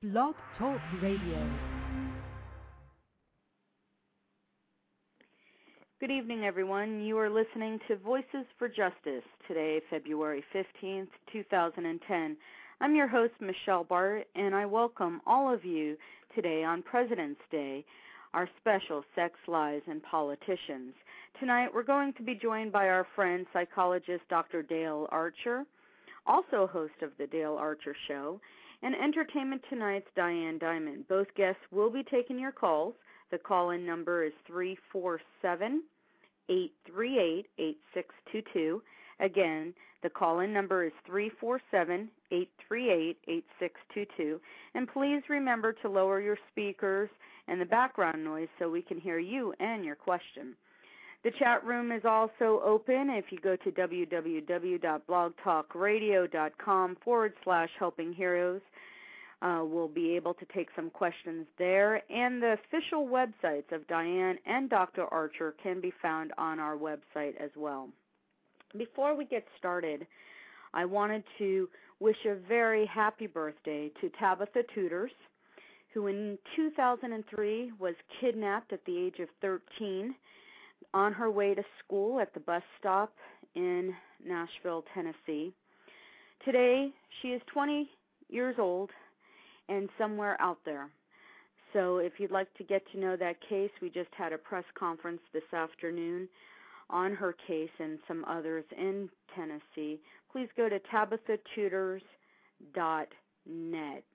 Blog Talk Radio. Good evening, everyone. You are listening to Voices for Justice, today, February 15th, 2010. I'm your host, Michelle Bart, and I welcome all of you today on President's Day, our special Sex, Lies, and Politicians. Tonight, we're going to be joined by our friend, psychologist Dr. Dale Archer, also host of The Dale Archer Show, and Entertainment Tonight's Diane Diamond. Both guests will be taking your calls. The call-in number is 347-838-8622. Again, the call-in number is 347-838-8622. And please remember to lower your speakers and the background noise so we can hear you and your question. The chat room is also open. If you go to www.blogtalkradio.com/helpingheroes, we'll be able to take some questions there. And the official websites of Diane and Dr. Archer can be found on our website as well. Before we get started, I wanted to wish a very happy birthday to Tabitha Tutors, who in 2003 was kidnapped at the age of 13 on her way to school at the bus stop in Nashville, Tennessee. Today, she is 20 years old and somewhere out there. So if you'd like to get to know that case, we just had a press conference this afternoon on her case and some others in Tennessee. Please go to tabithatutors.net.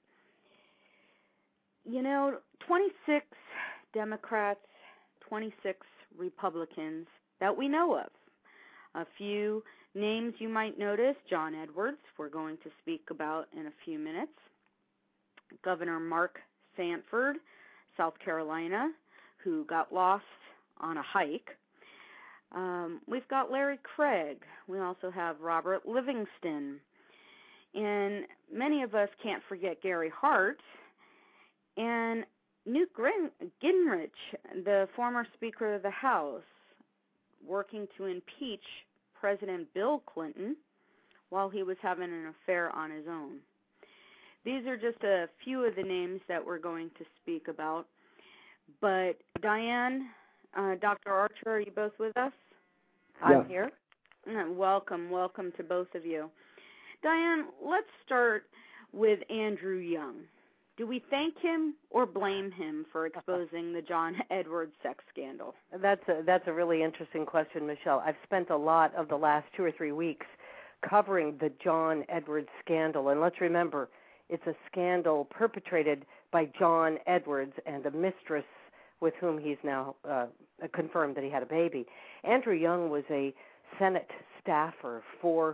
You know, 26 Democrats, 26 Republicans that we know of. A few names you might notice: John Edwards, we're going to speak about in a few minutes. Governor Mark Sanford, South Carolina, who got lost on a hike. We've got Larry Craig. We also have Robert Livingston. And many of us can't forget Gary Hart. And Newt Gingrich, the former Speaker of the House, working to impeach President Bill Clinton while he was having an affair on his own. These are just a few of the names that we're going to speak about. But Diane, Dr. Archer, are you both with us? Yeah. I'm here. Welcome to both of you. Diane, let's start with Andrew Young. Do we thank him or blame him for exposing the John Edwards sex scandal? That's a really interesting question, Michelle. I've spent a lot of the last 2 or 3 weeks covering the John Edwards scandal. And let's remember, it's a scandal perpetrated by John Edwards and a mistress with whom he's now confirmed that he had a baby. Andrew Young was a Senate staffer for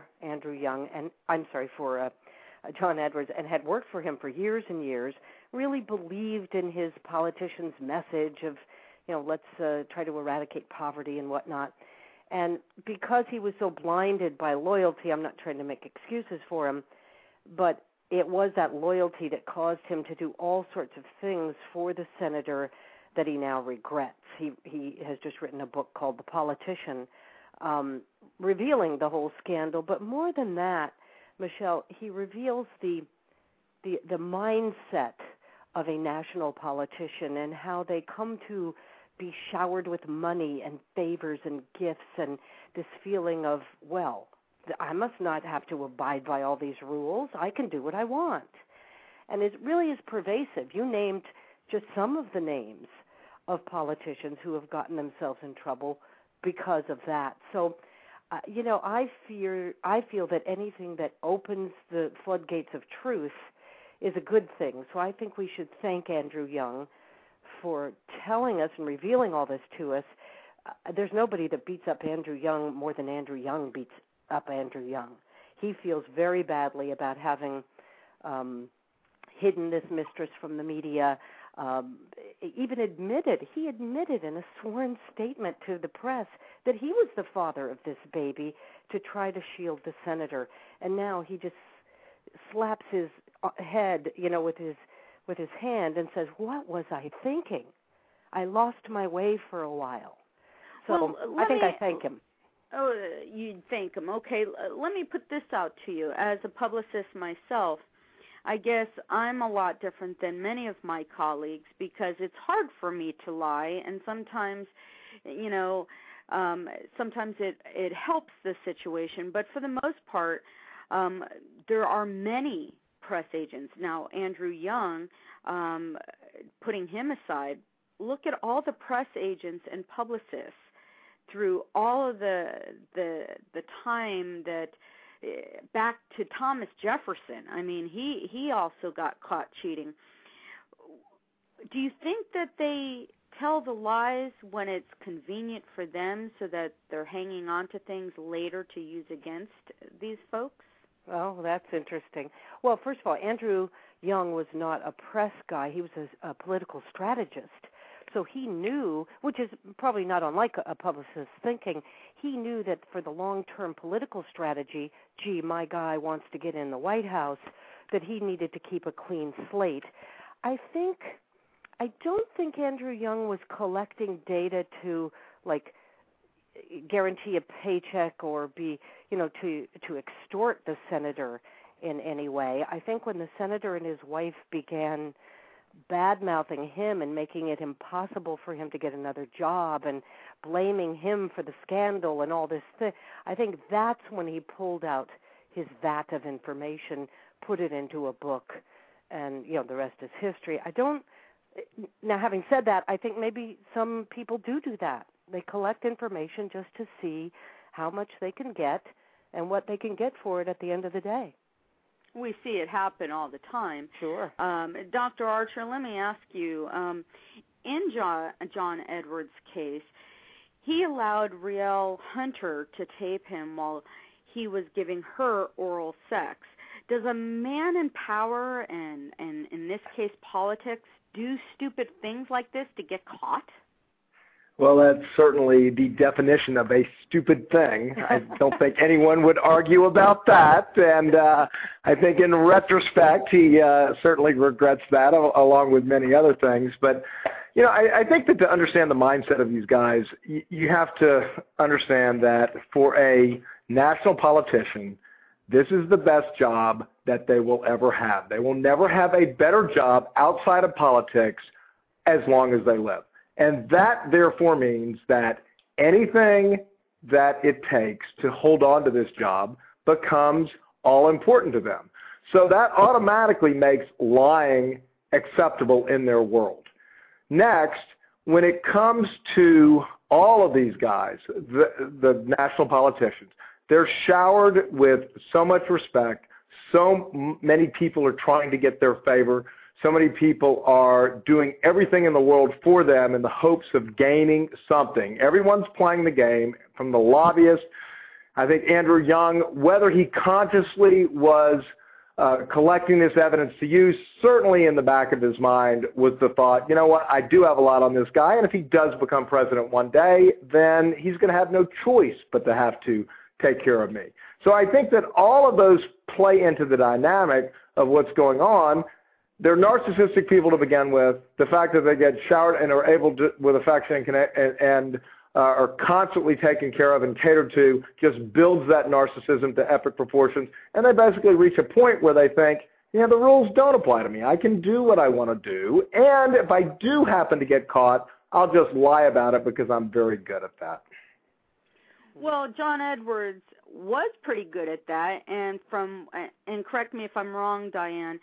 John Edwards, and had worked for him for years and years, really believed in his politician's message of, let's try to eradicate poverty and whatnot. And because he was so blinded by loyalty, I'm not trying to make excuses for him, but it was that loyalty that caused him to do all sorts of things for the senator that he now regrets. He has just written a book called The Politician, revealing the whole scandal. But more than that, Michelle, he reveals the mindset of a national politician and how they come to be showered with money and favors and gifts and this feeling of, well, I must not have to abide by all these rules. I can do what I want. And it really is pervasive. You named just some of the names of politicians who have gotten themselves in trouble because of that. So, I feel that anything that opens the floodgates of truth is a good thing. So I think we should thank Andrew Young for telling us and revealing all this to us. There's nobody that beats up Andrew Young more than Andrew Young beats up Andrew Young. He feels very badly about having hidden this mistress from the media. He admitted in a sworn statement to the press that he was the father of this baby to try to shield the senator. And now he just slaps his head, with his hand and says, "What was I thinking? I lost my way for a while." So I thank him. Oh, you'd thank him. Okay, let me put this out to you. As a publicist myself, I guess I'm a lot different than many of my colleagues because it's hard for me to lie, and sometimes, sometimes it helps the situation, but for the most part, there are many press agents. Now, Andrew Young, putting him aside, look at all the press agents and publicists through all of the time that back to Thomas Jefferson. I mean, he also got caught cheating. Do you think that they tell the lies when it's convenient for them so that they're hanging on to things later to use against these folks? Well, that's interesting. Well, first of all, Andrew Young was not a press guy. He was a political strategist. So he knew, which is probably not unlike a publicist's thinking, he knew that for the long-term political strategy, gee, my guy wants to get in the White House, that he needed to keep a clean slate. I don't think Andrew Young was collecting data to, like, guarantee a paycheck or be, to extort the senator in any way. I think when the senator and his wife began bad-mouthing him and making it impossible for him to get another job and blaming him for the scandal and all this thing, I think that's when he pulled out his vat of information, put it into a book, and, the rest is history. Now, having said that, I think maybe some people do that. They collect information just to see how much they can get and what they can get for it at the end of the day. We see it happen all the time. Sure. Dr. Archer, let me ask you, in John Edwards' case, he allowed Rielle Hunter to tape him while he was giving her oral sex. Does a man in power, and in this case politics, do stupid things like this to get caught? Well, that's certainly the definition of a stupid thing. I don't think anyone would argue about that. And I think in retrospect, he certainly regrets that, along with many other things. But, I think that to understand the mindset of these guys, you have to understand that for a national politician, this is the best job that they will ever have. They will never have a better job outside of politics as long as they live. And that, therefore, means that anything that it takes to hold on to this job becomes all important to them. So that automatically makes lying acceptable in their world. Next, when it comes to all of these guys, the national politicians, they're showered with so much respect. So many people are trying to get their favor. So many people are doing everything in the world for them in the hopes of gaining something. Everyone's playing the game, from the lobbyist. I think Andrew Young, whether he consciously was collecting this evidence to use, certainly in the back of his mind was the thought, I do have a lot on this guy, and if he does become president one day, then he's going to have no choice but to have to take care of me. So I think that all of those play into the dynamic of what's going on. They're narcissistic people to begin with. The fact that they get showered and are able to, with affection and are constantly taken care of and catered to, just builds that narcissism to epic proportions. And they basically reach a point where they think, the rules don't apply to me. I can do what I want to do. And if I do happen to get caught, I'll just lie about it because I'm very good at that. Well, John Edwards was pretty good at that. And correct me if I'm wrong, Diane,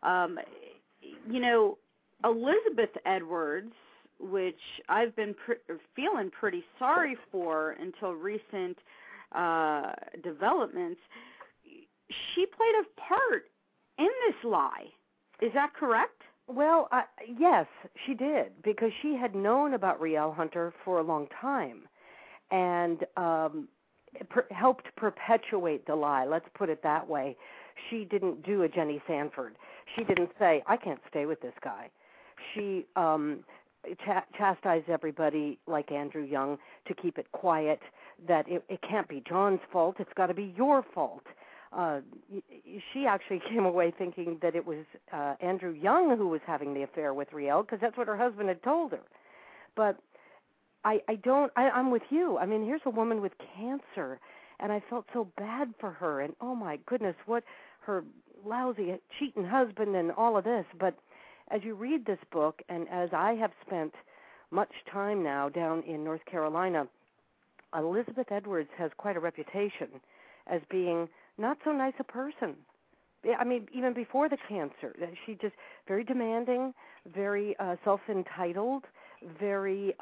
Elizabeth Edwards, which I've been feeling pretty sorry for until recent developments, she played a part in this lie. Is that correct? Well, yes, she did, because she had known about Rielle Hunter for a long time and helped perpetuate the lie. Let's put it that way. She didn't do a Jenny Sanford. She didn't say, I can't stay with this guy. She chastised everybody like Andrew Young to keep it quiet, that it can't be John's fault, it's got to be your fault. She actually came away thinking that it was Andrew Young who was having the affair with Rielle, because that's what her husband had told her. But I'm with you. I mean, here's a woman with cancer, and I felt so bad for her. And oh my goodness, what her lousy, cheating husband and all of this. But as you read this book, and as I have spent much time now down in North Carolina, Elizabeth Edwards has quite a reputation as being not so nice a person. I mean, even before the cancer, she just very demanding, very self-entitled, very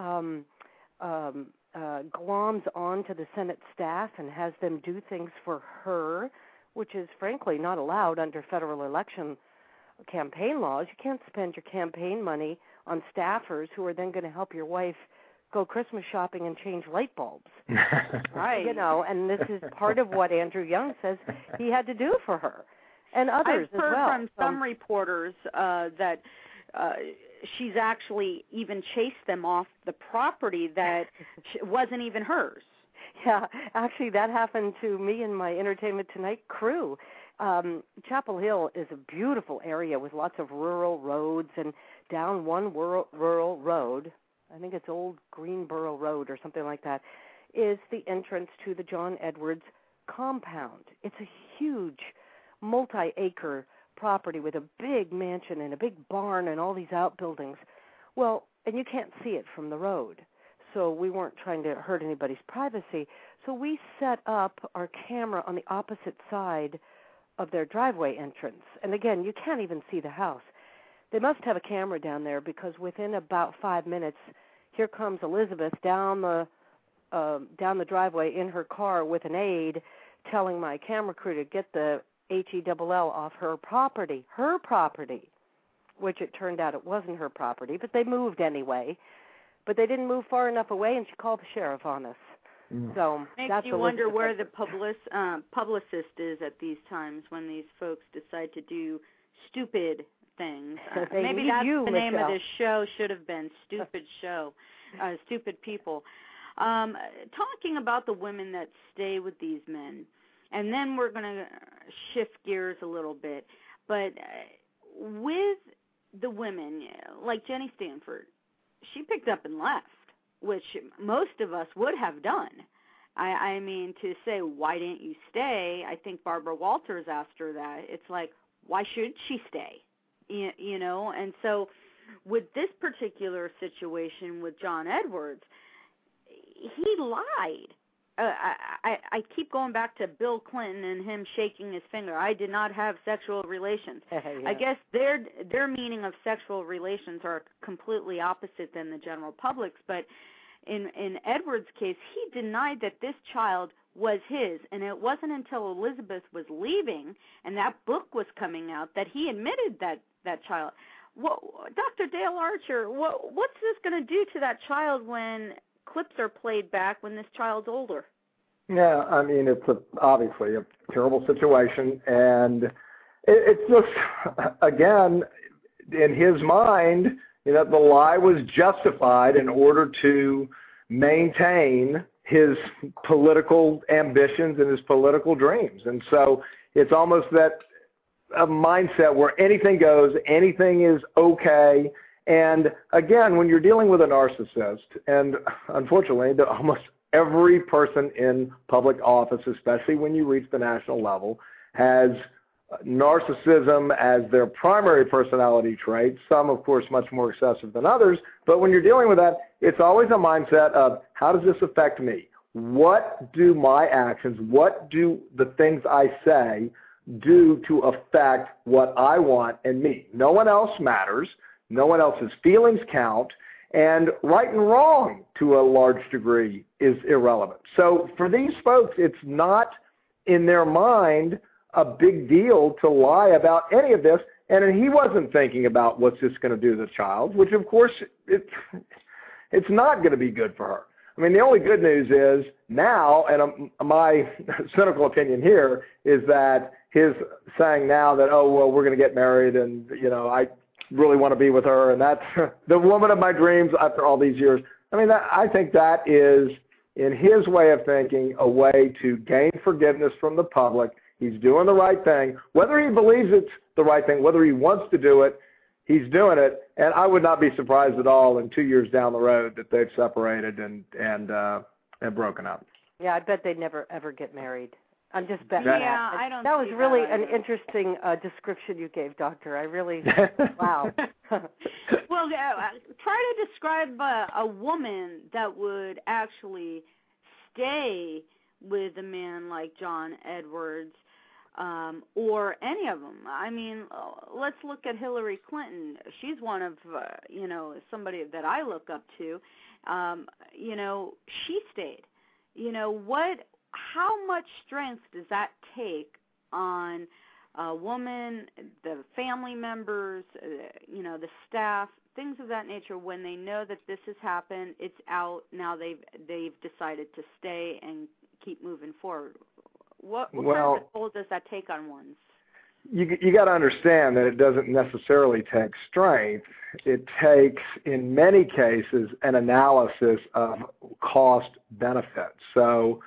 gloms on to the Senate staff and has them do things for her, which is frankly not allowed under federal election campaign laws. You can't spend your campaign money on staffers who are then going to help your wife go Christmas shopping and change light bulbs. Right. You know, and this is part of what Andrew Young says he had to do for her. And others I've heard as well. from some reporters that she's actually even chased them off the property that wasn't even hers. Yeah, actually that happened to me and my Entertainment Tonight crew. Chapel Hill is a beautiful area with lots of rural roads, and down one rural road, I think it's Old Greenboro Road or something like that, is the entrance to the John Edwards compound. It's a huge multi-acre property with a big mansion and a big barn and all these outbuildings. Well, and you can't see it from the road. So we weren't trying to hurt anybody's privacy. So we set up our camera on the opposite side of their driveway entrance. And again, you can't even see the house. They must have a camera down there because within about 5 minutes, here comes Elizabeth down the driveway in her car with an aide telling my camera crew to get the HELL off her property, which it turned out it wasn't her property, but they moved anyway. But they didn't move far enough away, and she called the sheriff on us. So makes that's you wonder where the publicist is at these times when these folks decide to do stupid things. Maybe that's the name of this show. Should have been Stupid Show, Stupid People. Talking about the women that stay with these men, and then we're going to shift gears a little bit. But with the women, like Jenny Stanford, she picked up and left, which most of us would have done. I mean, to say, why didn't you stay? I think Barbara Walters asked her that. It's like, why should she stay? You know, and so with this particular situation with John Edwards, he lied. I keep going back to Bill Clinton and him shaking his finger. I did not have sexual relations. Yeah. I guess their meaning of sexual relations are completely opposite than the general public's. But in Edwards' case, he denied that this child was his, and it wasn't until Elizabeth was leaving and that book was coming out that he admitted that child. Dr. Dale Archer, what's this going to do to that child when clips are played back when this child's older? Yeah, I mean, it's obviously a terrible situation, and it's just, again, in his mind, you know, the lie was justified in order to maintain his political ambitions and his political dreams. And so it's almost that a mindset where anything goes, anything is okay. And again, when you're dealing with a narcissist, and unfortunately, almost every person in public office, especially when you reach the national level, has narcissism as their primary personality trait, some, of course, much more excessive than others. But when you're dealing with that, it's always a mindset of, how does this affect me? What do my actions, what do the things I say do to affect what I want and me? No one else matters. No one else's feelings count. And right and wrong, to a large degree, is irrelevant. So for these folks, it's not in their mind a big deal to lie about any of this. And he wasn't thinking about what's this going to do to the child, which, of course, it's not going to be good for her. I mean, the only good news is now, and my cynical opinion here, is that his saying now that, oh, well, we're going to get married and, you know, I really want to be with her, and that's the woman of my dreams after all these years. I mean, I think that is, in his way of thinking, a way to gain forgiveness from the public. He's doing the right thing. Whether he believes it's the right thing, whether he wants to do it, he's doing it. And I would not be surprised at all in 2 years down the road that they've separated and broken up. Yeah, I bet they'd never, ever get married. I'm just betting. Yeah, I don't. That was see really that an interesting description you gave, Doctor. I really, wow. Well, try to describe a woman that would actually stay with a man like John Edwards, or any of them. I mean, let's look at Hillary Clinton. She's one of, somebody that I look up to. She stayed. How much strength does that take on a woman, the family members, the staff, things of that nature, when they know that this has happened, it's out, now they've decided to stay and keep moving forward? What kind of toll does that take on one's? You got to understand that it doesn't necessarily take strength. It takes, in many cases, an analysis of cost benefit. So,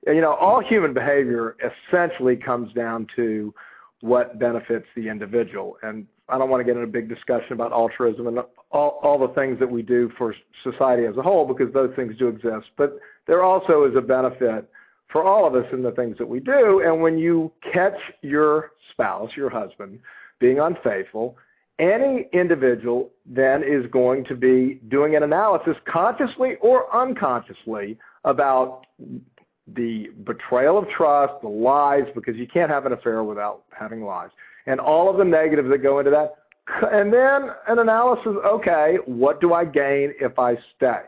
all human behavior essentially comes down to what benefits the individual. And I don't want to get into a big discussion about altruism and all the things that we do for society as a whole, because those things do exist. But there also is a benefit for all of us in the things that we do. And when you catch your spouse, your husband, being unfaithful, any individual then is going to be doing an analysis, consciously or unconsciously, about the betrayal of trust, the lies, because you can't have an affair without having lies, and all of the negatives that go into that. And then an analysis, okay, what do I gain if I stay?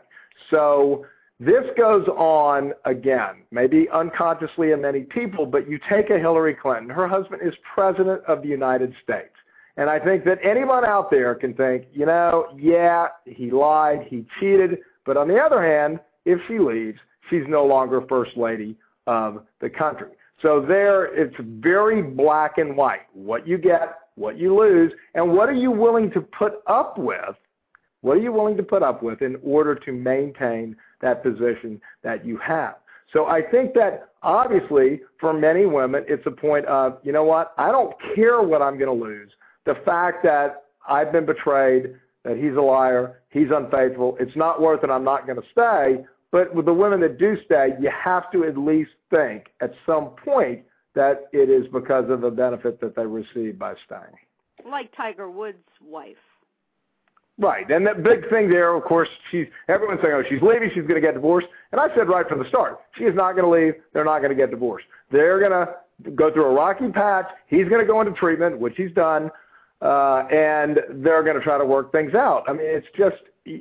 So this goes on, again, maybe unconsciously in many people, but you take a Hillary Clinton. Her husband is president of the United States. And I think that anyone out there can think, yeah, he lied, he cheated, but on the other hand, if she leaves, she's no longer first lady of the country. So there, it's very black and white. What you get, what you lose, and what are you willing to put up with? What are you willing to put up with in order to maintain that position that you have? So I think that obviously for many women, it's a point of, you know what, I don't care what I'm going to lose. The fact that I've been betrayed, that he's a liar, he's unfaithful, it's not worth it, I'm not going to stay. But with the women that do stay, you have to at least think at some point that it is because of the benefit that they receive by staying. Like Tiger Woods' wife. Right. And the big thing there, of course, everyone's saying, she's leaving, she's going to get divorced. And I said right from the start, she is not going to leave, they're not going to get divorced. They're going to go through a rocky patch, he's going to go into treatment, which he's done, and they're going to try to work things out. I mean, it's just,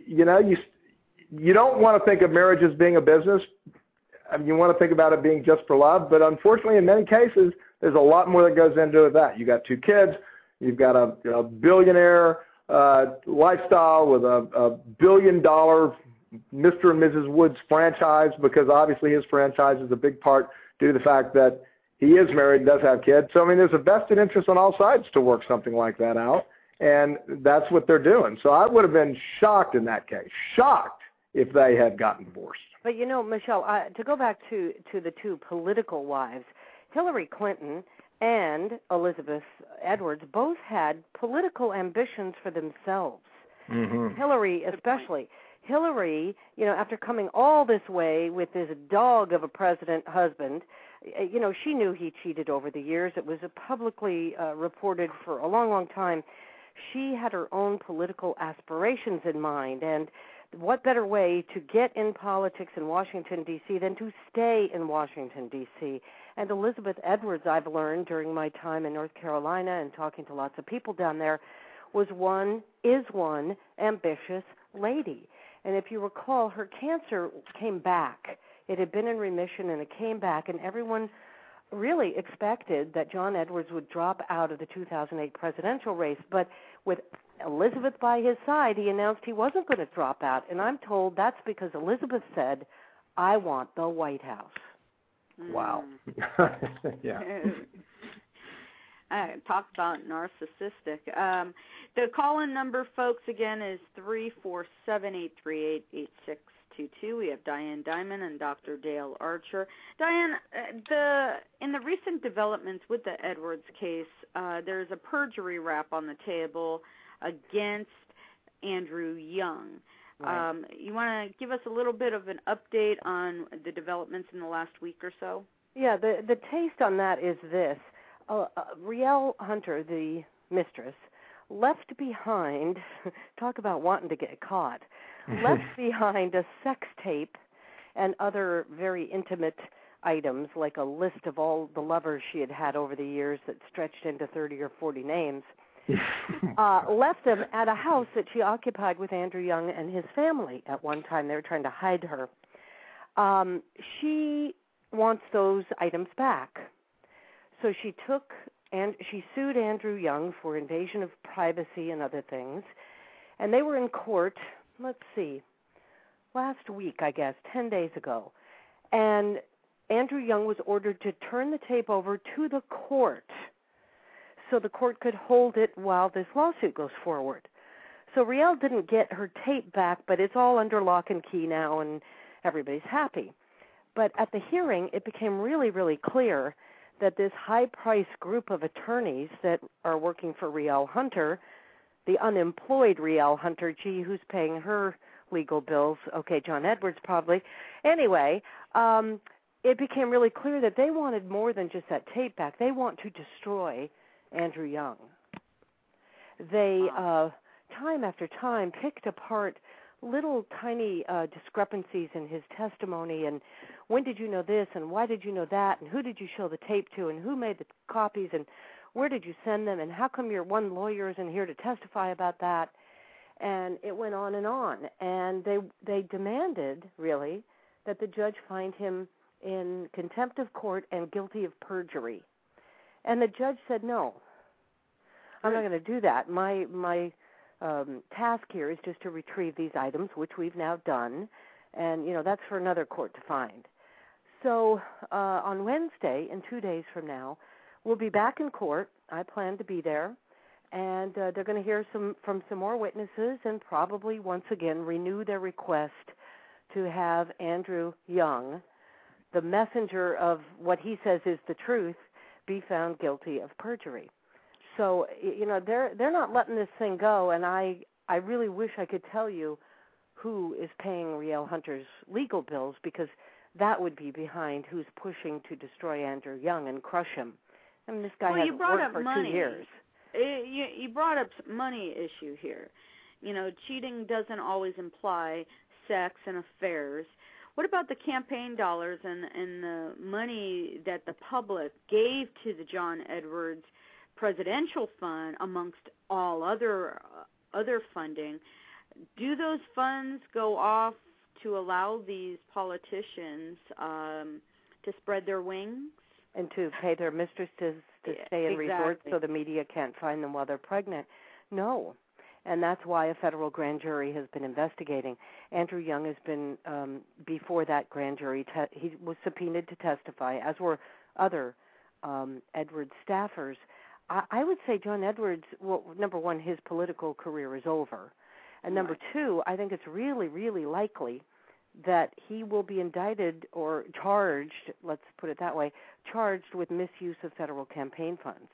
you don't want to think of marriage as being a business. I mean, you want to think about it being just for love, but unfortunately, in many cases, there's a lot more that goes into that. You got 2 kids, you've got a billionaire lifestyle with a $1 billion Mr. and Mrs. Woods franchise, because obviously his franchise is a big part due to the fact that he is married and does have kids. So, I mean, there's a vested interest on all sides to work something like that out, and that's what they're doing. So I would have been shocked in that case, shocked if they had gotten divorced. But, Michelle, to go back to the 2 political wives, Hillary Clinton and Elizabeth Edwards both had political ambitions for themselves. Mm-hmm. Hillary especially. Hillary, after coming all this way with this dog of a president husband, she knew he cheated over the years. It was publicly reported for a long, long time. She had her own political aspirations in mind, and what better way to get in politics in Washington, D.C. than to stay in Washington, D.C.? And Elizabeth Edwards, I've learned during my time in North Carolina and talking to lots of people down there, is one ambitious lady. And if you recall, her cancer came back. It had been in remission, and it came back, and everyone really expected that John Edwards would drop out of the 2008 presidential race. But with Elizabeth by his side, he announced he wasn't going to drop out. And I'm told that's because Elizabeth said, I want the White House. Wow. Yeah. Talk about narcissistic. The call-in number, folks, again, is 347-838-8622. We have Diane Diamond and Dr. Dale Archer. Diane, in the recent developments with the Edwards case, there's a perjury rap on the table against Andrew Young. Right. You want to give us a little bit of an update on the developments in the last week or so? Yeah, the taste on that is this. Rielle Hunter, the mistress, left behind, talk about wanting to get caught, left behind a sex tape and other very intimate items, like a list of all the lovers she had had over the years that stretched into 30 or 40 names, left them at a house that she occupied with Andrew Young and his family at one time. They were trying to hide her. She wants those items back. So she sued Andrew Young for invasion of privacy and other things. And they were in court, last week, I guess, 10 days ago. And Andrew Young was ordered to turn the tape over to the court so the court could hold it while this lawsuit goes forward. So Rielle didn't get her tape back, but it's all under lock and key now, and everybody's happy. But at the hearing, it became really, really clear that this high-priced group of attorneys that are working for Rielle Hunter, the unemployed Rielle Hunter, who's paying her legal bills? Okay, John Edwards probably. Anyway, it became really clear that they wanted more than just that tape back. They want to destroy Andrew Young. They, time after time, picked apart little tiny discrepancies in his testimony, and when did you know this, and why did you know that, and who did you show the tape to, and who made the copies, and where did you send them, and how come your one lawyer isn't here to testify about that? And it went on, and they demanded, really, that the judge find him in contempt of court and guilty of perjury. And the judge said, no, I'm not going to do that. My task here is just to retrieve these items, which we've now done, and, that's for another court to find. So on Wednesday, in 2 days from now, we'll be back in court. I plan to be there, and they're going to hear from some more witnesses and probably once again renew their request to have Andrew Young, the messenger of what he says is the truth, be found guilty of perjury. So, they're not letting this thing go, and I really wish I could tell you who is paying Rielle Hunter's legal bills, because that would be behind who's pushing to destroy Andrew Young and crush him. I mean, this guy hasn't worked for 2 years. You brought up money issue here. Cheating doesn't always imply sex and affairs. What about the campaign dollars and the money that the public gave to the John Edwards Presidential Fund, amongst all other funding? Do those funds go off to allow these politicians to spread their wings? And to pay their mistresses to stay in resorts so the media can't find them while they're pregnant? No. And that's why a federal grand jury has been investigating. Andrew Young has been, before that grand jury, he was subpoenaed to testify, as were other Edwards staffers. I would say John Edwards, well, number one, his political career is over. And number two, I think it's really, really likely that he will be indicted or charged, let's put it that way, charged with misuse of federal campaign funds.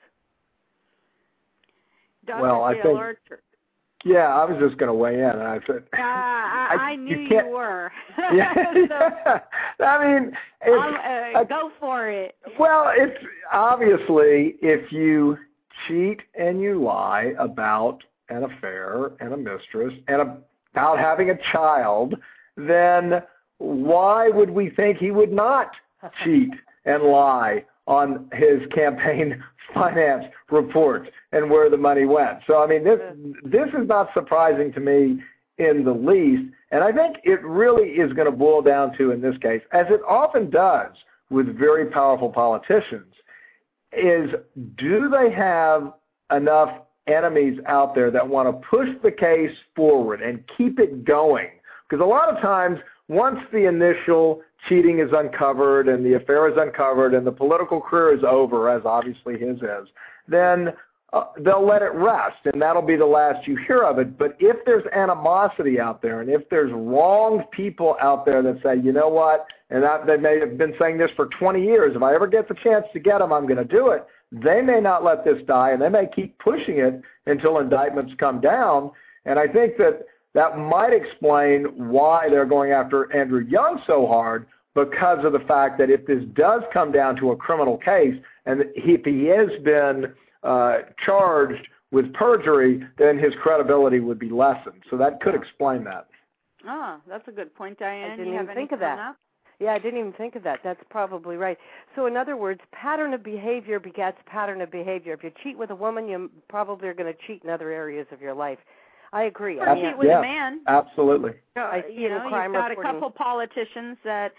Dr. Well, I think, yeah, I was just going to weigh in. And I said, I knew you were. Yeah, so, I mean, go for it. Well, it's obviously, if you cheat and you lie about an affair and a mistress and about having a child, then why would we think he would not cheat and lie on his campaign finance reports and where the money went? So, I mean, this is not surprising to me in the least, and I think it really is going to boil down to, in this case, as it often does with very powerful politicians, is do they have enough enemies out there that want to push the case forward and keep it going? Because a lot of times, once the initial cheating is uncovered and the affair is uncovered and the political career is over, as obviously his is, then they'll let it rest, and that'll be the last you hear of it. But if there's animosity out there, and if there's wronged people out there that say, you know what, and they may have been saying this for 20 years, if I ever get the chance to get them, I'm going to do it, they may not let this die, and they may keep pushing it until indictments come down. And I think that might explain why they're going after Andrew Young so hard, because of the fact that if this does come down to a criminal case, and if he has been charged with perjury, then his credibility would be lessened. So that could explain that. Ah, that's a good point, Diane. I didn't even think of that. Yeah, I didn't even think of that. That's probably right. So in other words, pattern of behavior begets pattern of behavior. If you cheat with a woman, you probably are going to cheat in other areas of your life. I agree. Or cheat with a man. Absolutely. I see in crime you've got reporting. a couple politicians that,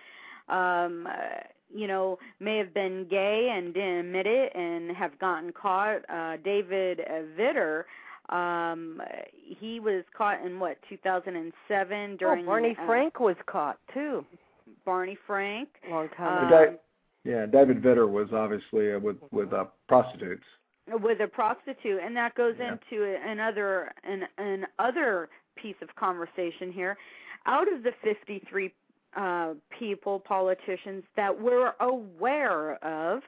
may have been gay and didn't admit it and have gotten caught. David Vitter, he was caught in, 2007 during... Barney Frank was caught, too. Barney Frank. Long time ago. David Vitter was obviously with prostitutes. With a prostitute, and that goes into another piece of conversation here. Out of the 53 politicians that we're aware of,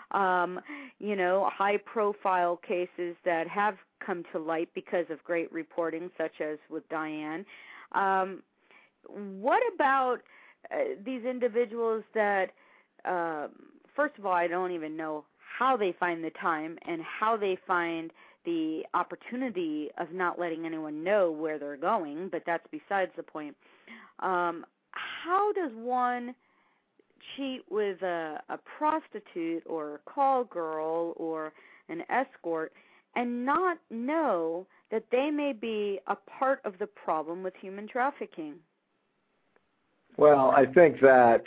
high-profile cases that have come to light because of great reporting, such as with Diane. What about these individuals that, first of all, I don't even know how they find the time and how they find the opportunity of not letting anyone know where they're going, but that's besides the point. How does one cheat with a prostitute or a call girl or an escort and not know that they may be a part of the problem with human trafficking? Well, I think that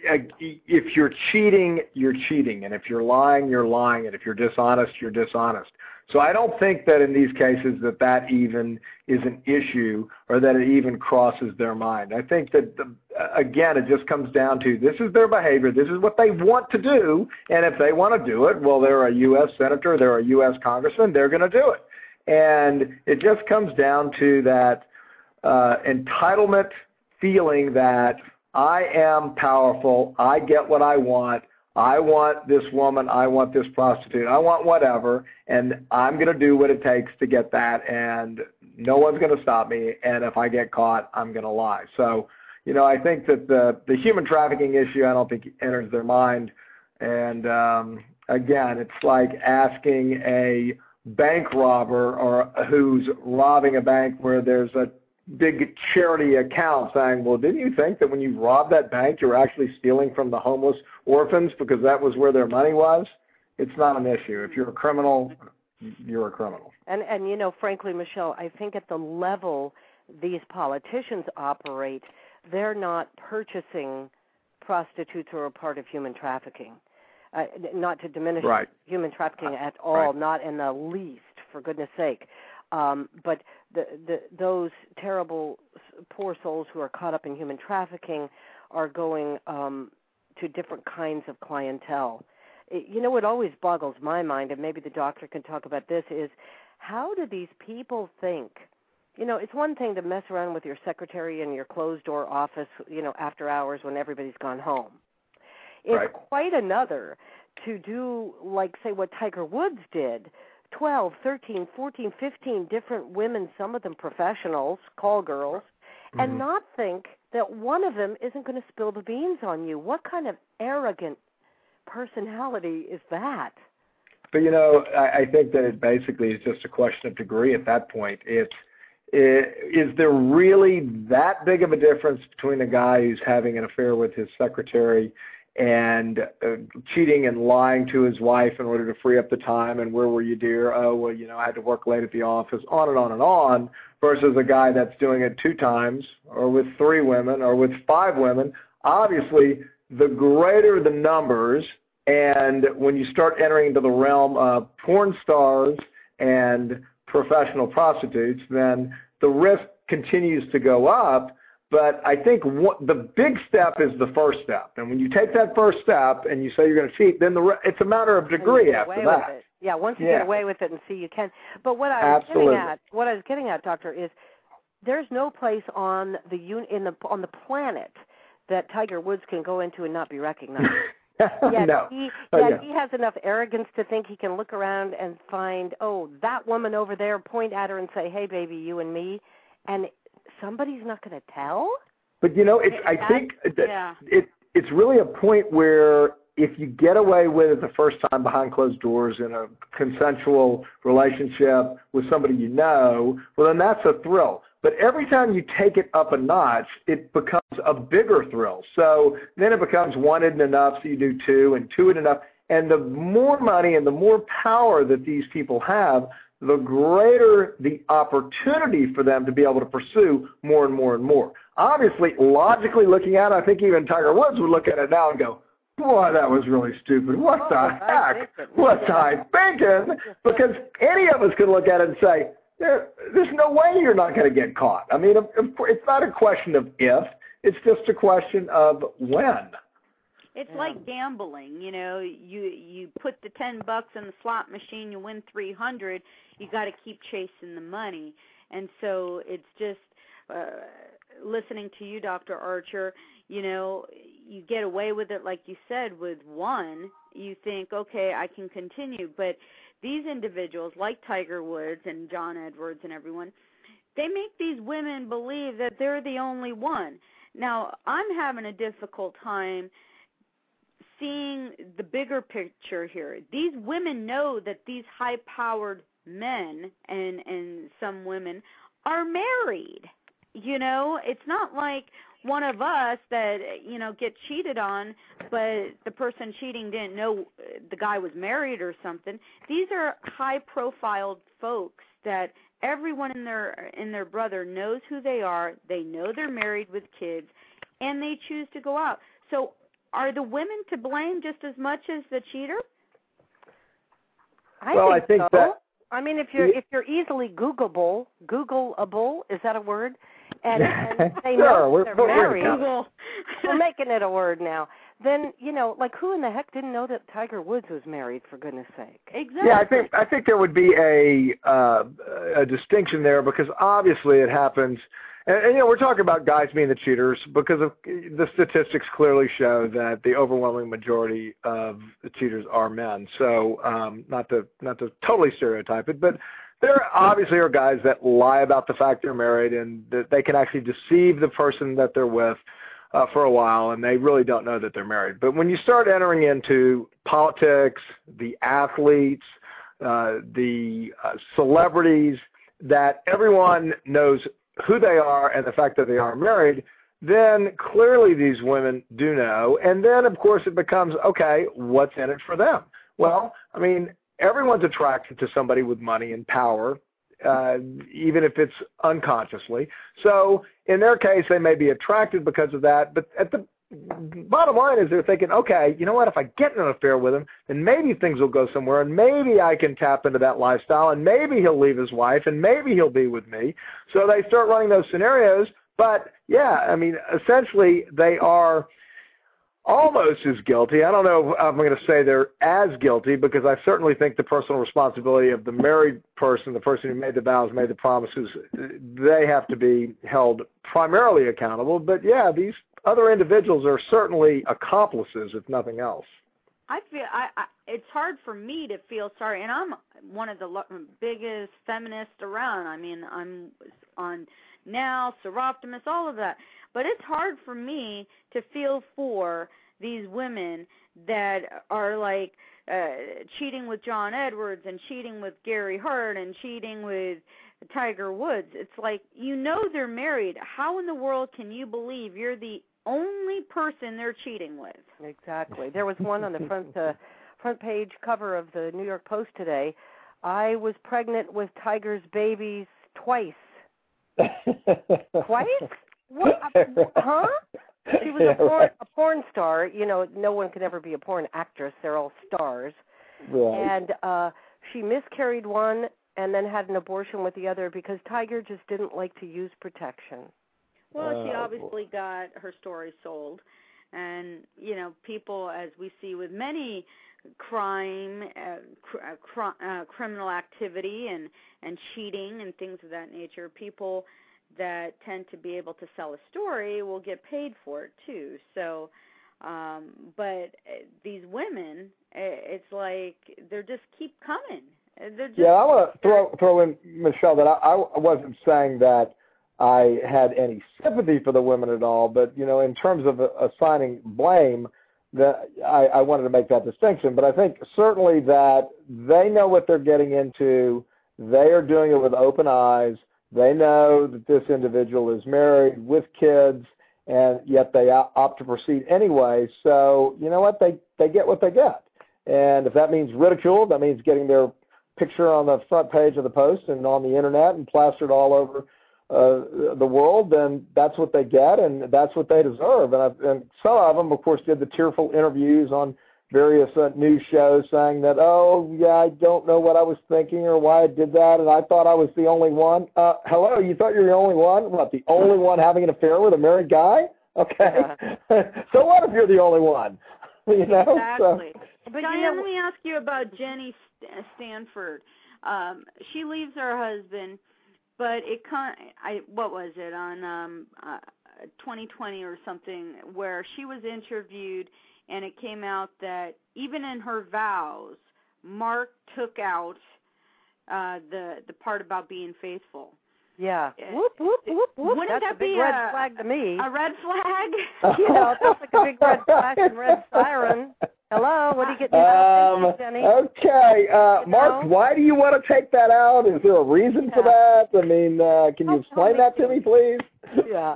if you're cheating, you're cheating. And if you're lying, you're lying. And if you're dishonest, you're dishonest. So I don't think that in these cases that even is an issue or that it even crosses their mind. I think that, again, it just comes down to this is their behavior. This is what they want to do. And if they want to do it, well, they're a U.S. senator, they're a U.S. congressman, they're going to do it. And it just comes down to that entitlement feeling that I am powerful, I get what I want this woman, I want this prostitute, I want whatever, and I'm going to do what it takes to get that, and no one's going to stop me, and if I get caught, I'm going to lie. So, I think that the human trafficking issue, I don't think enters their mind, and again, it's like asking a bank robber or who's robbing a bank where there's a big charity account saying, well, didn't you think that when you robbed that bank, you're actually stealing from the homeless orphans because that was where their money was? It's not an issue. If you're a criminal, you're a criminal. And frankly, Michelle, I think at the level these politicians operate, they're not purchasing prostitutes or a part of human trafficking. Not to diminish human trafficking at all, not in the least, for goodness sake. But those terrible poor souls who are caught up in human trafficking are going to different kinds of clientele. What always boggles my mind, and maybe the doctor can talk about this, is how do these people think? It's one thing to mess around with your secretary in your closed-door office, after hours when everybody's gone home. It's quite another to do, like, say, what Tiger Woods did, 12, 13, 14, 15 different women, some of them professionals, call girls, and not think that one of them isn't going to spill the beans on you. What kind of arrogant personality is that? But, I think that it basically is just a question of degree at that point. Is there really that big of a difference between a guy who's having an affair with his secretary and cheating and lying to his wife in order to free up the time, and where were you, dear? Oh, well, I had to work late at the office, on and on and on, versus a guy that's doing it 2 times or with 3 women or with 5 women? Obviously, the greater the numbers, and when you start entering into the realm of porn stars and professional prostitutes, then the risk continues to go up. But I think the big step is the first step. And when you take that first step and you say you're going to cheat, then it's a matter of degree after that. Yeah, once you get away with it and see you can. But what I was getting at, Doctor, is there's no place on the planet that Tiger Woods can go into and not be recognized. He has enough arrogance to think he can look around and find, that woman over there, point at her and say, hey, baby, you and me, and somebody's not going to tell? But, I think it's really a point where if you get away with it the first time behind closed doors in a consensual relationship with somebody you know, well, then that's a thrill. But every time you take it up a notch, it becomes a bigger thrill. So then it becomes one isn't enough, so you do two, and two isn't enough. And the more money and the more power that these people have, the greater the opportunity for them to be able to pursue more and more and more. Obviously, logically looking at it, I think even Tiger Woods would look at it now and go, boy, that was really stupid. What the heck was I thinking? Because any of us could look at it and say, there's no way you're not going to get caught. I mean, it's not a question of if. It's just a question of when. It's like gambling, you know. You put the $10 in the slot machine, you win $300. You got to keep chasing the money, and so it's just listening to you, Dr. Archer. You know, you get away with it, like you said, with one. You think, okay, I can continue, but these individuals, like Tiger Woods and John Edwards and everyone, they make these women believe that they're the only one. Now, I'm having a difficult time seeing the bigger picture here. These women know that these high-powered men and some women are married. You know, it's not like one of us that, you know, get cheated on, but the person cheating didn't know the guy was married or something. These are high-profile folks that everyone in their brother knows who they are. They know they're married with kids, and they choose to go out. So are the women to blame just as much as the cheater? I think so. That, I mean, if you're easily Googleable, is that a word? And they know they're married. We're making it a word now. Then, you know, like who in the heck didn't know that Tiger Woods was married, for goodness sake? Exactly. Yeah, I think there would be a distinction there, because obviously it happens. And, you know, we're talking about guys being the cheaters because of the statistics clearly show that the overwhelming majority of the cheaters are men. So not to totally stereotype it, but there obviously are guys that lie about the fact they're married and that they can actually deceive the person that they're with for a while, and they really don't know that they're married. But when you start entering into politics, the athletes, the celebrities, that everyone knows who they are and the fact that they are married, then clearly these women do know. And then, of course, it becomes, okay, what's in it for them? Well, I mean, everyone's attracted to somebody with money and power, even if it's unconsciously. So in their case, they may be attracted because of that. But at the bottom line is they're thinking, okay, you know what, if I get in an affair with him, then maybe things will go somewhere, and maybe I can tap into that lifestyle, and maybe he'll leave his wife, and maybe he'll be with me. So they start running those scenarios. But, yeah, I mean, essentially they are almost as guilty. I don't know if I'm going to say they're as guilty, because I certainly think the personal responsibility of the married person, the person who made the vows, made the promises, they have to be held primarily accountable. But, yeah, these other individuals are certainly accomplices, if nothing else. I feel it's hard for me to feel sorry, and I'm one of the biggest feminists around. I mean, I'm on Now, Seroptimus, all of that. But it's hard for me to feel for these women that are like cheating with John Edwards and cheating with Gary Hart and cheating with Tiger Woods. It's like, you know they're married. How in the world can you believe you're the only person they're cheating with? Exactly. There was one on the front page cover of the New York Post today. I was pregnant with Tiger's babies twice. Twice? What? Huh? She was a porn star. You know, no one could ever be a porn actress. They're all stars. Right. And she miscarried one and then had an abortion with the other because Tiger just didn't like to use protection. Well, she obviously got her story sold. And, you know, people, as we see with many crime, criminal activity and cheating and things of that nature, people that tend to be able to sell a story will get paid for it too. So, but these women, it's like they just keep coming. Yeah, I want to throw in, Michelle, that I wasn't saying that I had any sympathy for the women at all. But, in terms of assigning blame, I wanted to make that distinction. But I think certainly that they know what they're getting into. They are doing it with open eyes. They know that this individual is married with kids, and yet they opt to proceed anyway. So, you know what? They get what they get. And if that means ridicule, that means getting their picture on the front page of the Post and on the Internet and plastered all over the world, then that's what they get, and that's what they deserve. And some of them, of course, did the tearful interviews on various news shows saying that, oh, yeah, I don't know what I was thinking or why I did that, and I thought I was the only one. Hello, you thought you were the only one? What, the only one having an affair with a married guy? Okay. So what if you're the only one? Exactly. So. But Diane, let me ask you about Jenny Stanford. She leaves her husband, but what was it, on 2020 or something, where she was interviewed, and it came out that even in her vows, Mark took out the part about being faithful. Yeah. Whoop, whoop, whoop, whoop. Wouldn't That's that be a big red flag to me. A red flag? That's like a big red flag and red siren. Hello, what are you getting yourself into, Jenny? Okay, Mark, why do you want to take that out? Is there a reason for that? I mean, can you explain that to me, please? Yeah.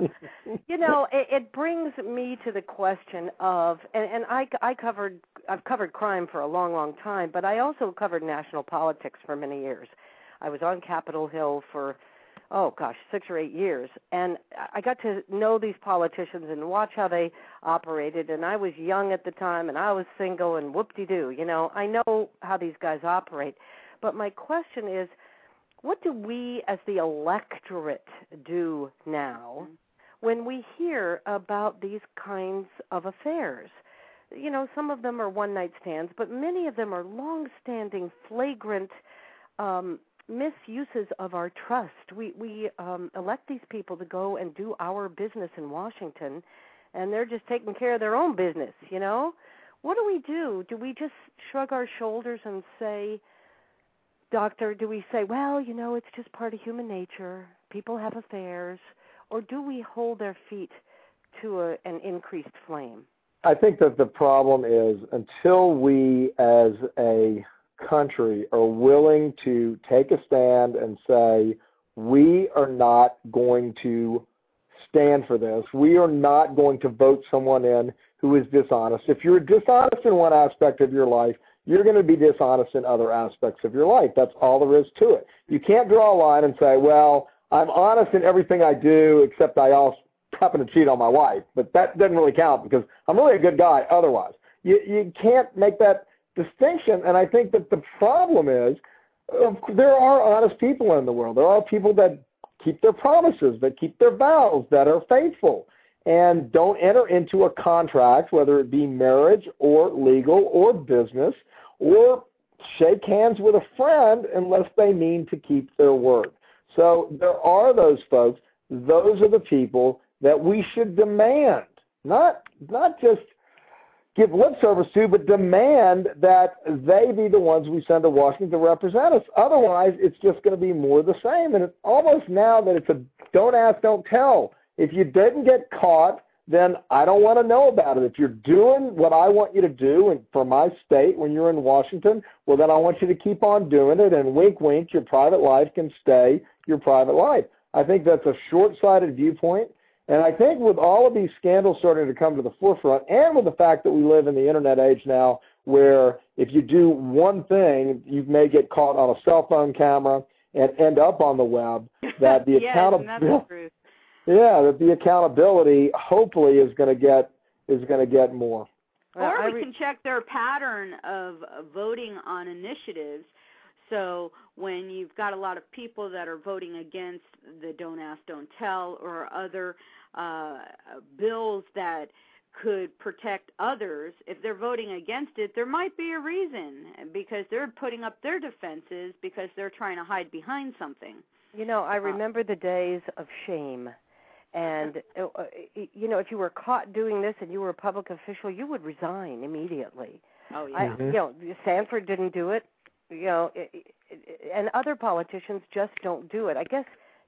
It brings me to the question of, and I've covered crime for a long, long time, but I also covered national politics for many years. I was on Capitol Hill for 6 or 8 years. And I got to know these politicians and watch how they operated. And I was young at the time, and I was single, and whoop-de-doo. I know how these guys operate. But my question is, what do we as the electorate do now when we hear about these kinds of affairs? Some of them are one-night stands, but many of them are long-standing, flagrant misuses of our trust. We elect these people to go and do our business in Washington, and they're just taking care of their own business, What do we do? Do we just shrug our shoulders and say, Doctor, do we say, well, it's just part of human nature, people have affairs, or do we hold their feet to an increased flame? I think that the problem is until we as a country are willing to take a stand and say, we are not going to stand for this. We are not going to vote someone in who is dishonest. If you're dishonest in one aspect of your life, you're going to be dishonest in other aspects of your life. That's all there is to it. You can't draw a line and say, well, I'm honest in everything I do, except I also happen to cheat on my wife. But that doesn't really count because I'm really a good guy otherwise. You can't make that distinction, and I think that the problem is there are honest people in the world. There are people that keep their promises, that keep their vows, that are faithful, and don't enter into a contract, whether it be marriage or legal or business, or shake hands with a friend unless they mean to keep their word. So there are those folks. Those are the people that we should demand, not just give lip service to, but demand that they be the ones we send to Washington to represent us. Otherwise, it's just going to be more of the same. And it's almost now that it's a don't ask, don't tell. If you didn't get caught, then I don't want to know about it. If you're doing what I want you to do and for my state when you're in Washington, well, then I want you to keep on doing it. And wink, wink, your private life can stay your private life. I think that's a short-sighted viewpoint. And I think with all of these scandals starting to come to the forefront, and with the fact that we live in the Internet age now where if you do one thing, you may get caught on a cell phone camera and end up on the web, that the that the accountability hopefully is going to get more. Or we can check their pattern of voting on initiatives. So when you've got a lot of people that are voting against the Don't Ask, Don't Tell or other bills that could protect others, if they're voting against it, there might be a reason because they're putting up their defenses because they're trying to hide behind something. I remember the days of shame. And, if you were caught doing this and you were a public official, you would resign immediately. Oh, yeah. Sanford didn't do it. And other politicians just don't do it. I guess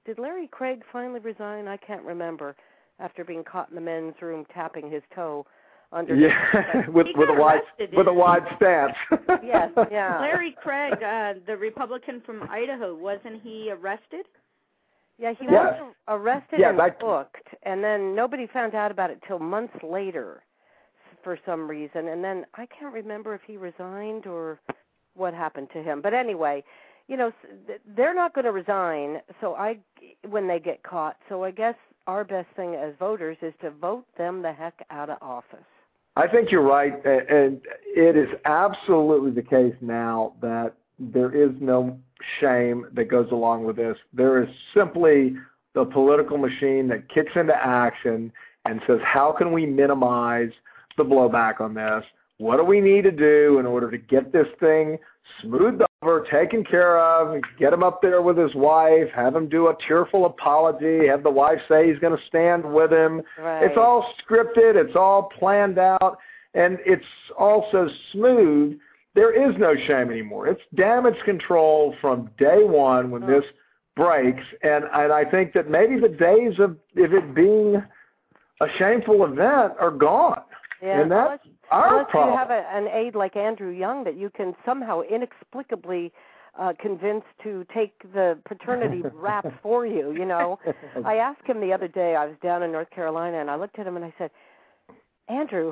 did Larry Craig finally resign? I can't remember. After being caught in the men's room tapping his toe under. Yeah, with a wide stance. Yes, yeah. Larry Craig, the Republican from Idaho, wasn't he arrested? Yeah, he was arrested and booked, and then nobody found out about it till months later for some reason. And then I can't remember if he resigned or what happened to him. But anyway, you know, they're not going to resign when they get caught. So I guess our best thing as voters is to vote them the heck out of office. I think you're right, and it is absolutely the case now that there is no shame that goes along with this. There is simply the political machine that kicks into action and says, how can we minimize the blowback on this? What do we need to do in order to get this thing smoothed over, taken care of, get him up there with his wife, have him do a tearful apology, have the wife say he's going to stand with him. Right. It's all scripted. It's all planned out. And it's all so smooth. There is no shame anymore. It's damage control from day one when this breaks. And I think that maybe the days of it being a shameful event are gone. Yeah. And that's our problem. You have an aide like Andrew Young that you can somehow inexplicably convince to take the paternity rap for you, you know. I asked him the other day, I was down in North Carolina, and I looked at him and I said, Andrew,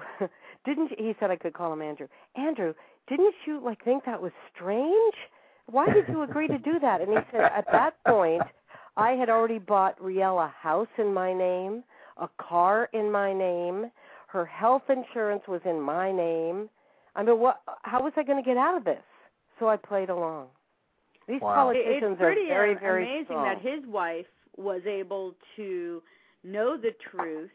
he said I could call him Andrew. Andrew, didn't you think that was strange? Why did you agree to do that? And he said, at that point, I had already bought Rielle a house in my name, a car in my name. Her health insurance was in my name. I mean, how was I going to get out of this? So I played along. These politicians are very, very amazing strong. That his wife was able to know the truth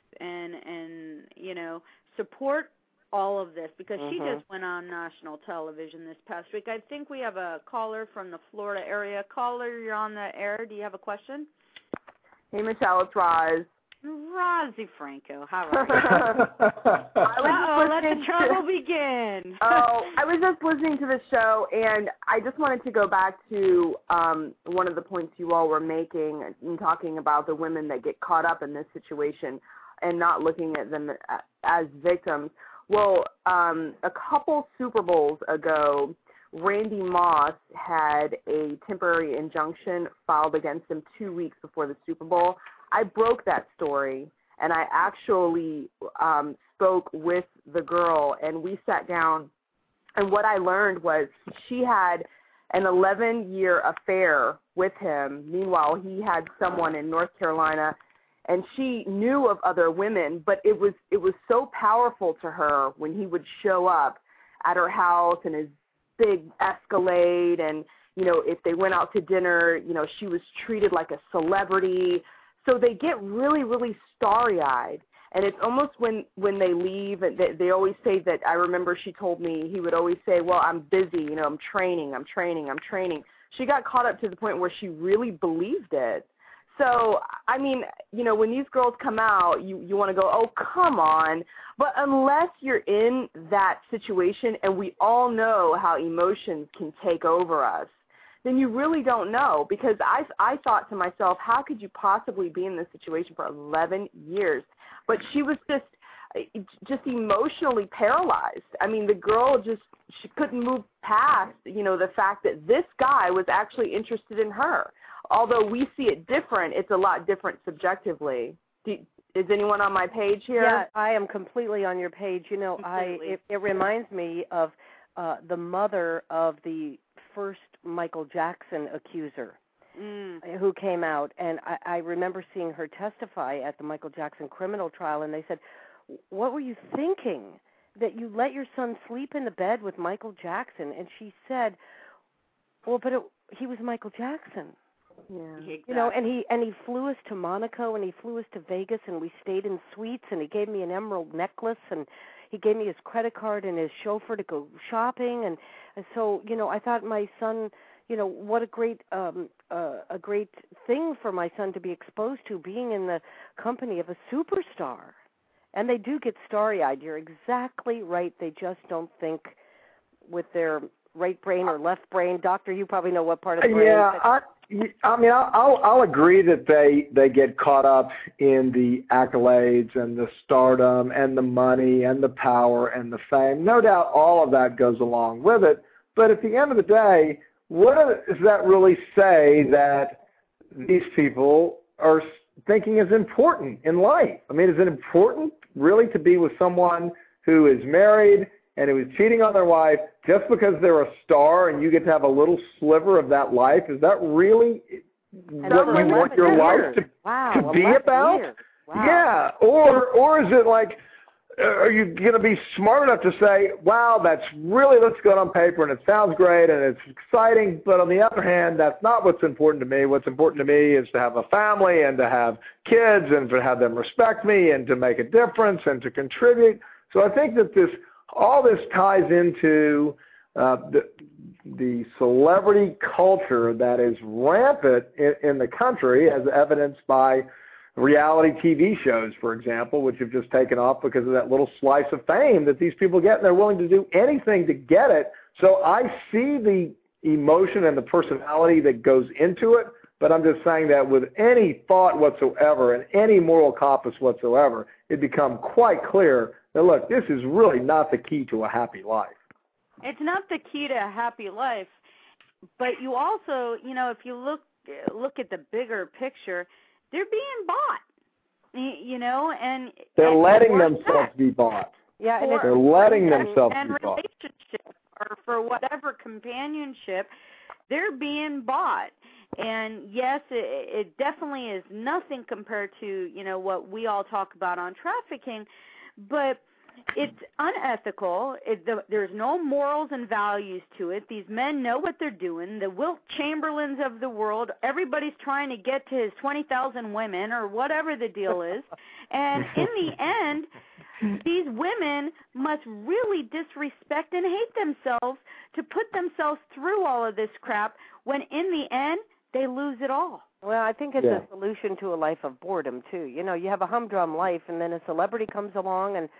and you know, support all of this, because she just went on national television this past week. I think we have a caller from the Florida area. Caller, you're on the air. Do you have a question? Hey, Michelle, it's Roz. Rosie Franco, how are you? Let the trouble begin. I was just listening to the show, and I just wanted to go back to one of the points you all were making in talking about the women that get caught up in this situation and not looking at them as victims. Well, a couple Super Bowls ago, Randy Moss had a temporary injunction filed against him 2 weeks before the Super Bowl. I broke that story, and I actually spoke with the girl, and we sat down, and what I learned was she had an 11-year affair with him. Meanwhile, he had someone in North Carolina, and she knew of other women, but it was so powerful to her when he would show up at her house in his big Escalade, and, you know, if they went out to dinner, you know, she was treated like a celebrity. So they get really, really starry-eyed, and it's almost when they leave, they always say that, I remember she told me, he would always say, well, I'm busy, you know, I'm training. She got caught up to the point where she really believed it. So, I mean, you know, when these girls come out, you want to go, oh, come on. But unless you're in that situation, and we all know how emotions can take over us, then you really don't know, because I thought to myself, how could you possibly be in this situation for 11 years? But she was just emotionally paralyzed. I mean, the girl she couldn't move past, you know, the fact that this guy was actually interested in her. Although we see it different, it's a lot different subjectively. Is anyone on my page here? Yeah, I am completely on your page. You know, it reminds me of the mother of the first Michael Jackson accuser who came out, and I remember seeing her testify at the Michael Jackson criminal trial, and they said, what were you thinking that you let your son sleep in the bed with Michael Jackson? And she said, well, but he was Michael Jackson. Yeah. Exactly. You know, and he flew us to Monaco, and he flew us to Vegas, and we stayed in suites, and he gave me an emerald necklace, and he gave me his credit card and his chauffeur to go shopping, and so, you know, I thought my son, you know, what a great thing for my son to be exposed to, being in the company of a superstar. And they do get starry-eyed. You're exactly right. They just don't think with their right brain or left brain. Doctor, you probably know what part of the brain. Yeah, I mean, I'll agree that they get caught up in the accolades and the stardom and the money and the power and the fame. No doubt all of that goes along with it. But at the end of the day, what does that really say that these people are thinking is important in life? I mean, is it important really to be with someone who is married and who is cheating on their wife just because they're a star and you get to have a little sliver of that life? Is that really what you want your life to be about? Wow. Yeah. Or is it like, are you going to be smart enough to say, wow, that's really looks good on paper and it sounds great and it's exciting, but on the other hand, that's not what's important to me. What's important to me is to have a family and to have kids and to have them respect me and to make a difference and to contribute. So I think that all this ties into the celebrity culture that is rampant in the country, as evidenced by reality TV shows, for example, which have just taken off because of that little slice of fame that these people get, and they're willing to do anything to get it. So I see the emotion and the personality that goes into it, but I'm just saying that with any thought whatsoever and any moral compass whatsoever, it becomes quite clear that, look, this is really not the key to a happy life. It's not the key to a happy life, but you also, if you look at the bigger picture, they're being bought, and they're letting themselves be bought. Yeah, and they're letting themselves be bought. Relationship or for whatever companionship, they're being bought. And yes, it definitely is nothing compared to what we all talk about on trafficking, but it's unethical. There's no morals and values to it. These men know what they're doing. The Wilt Chamberlains of the world, everybody's trying to get to his 20,000 women or whatever the deal is. And in the end, these women must really disrespect and hate themselves to put themselves through all of this crap when in the end they lose it all. Well, I think it's a solution to a life of boredom, too. You have a humdrum life, and then a celebrity comes along, and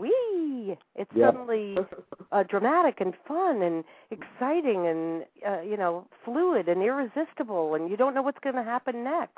it's suddenly dramatic and fun and exciting and, fluid and irresistible, and you don't know what's going to happen next.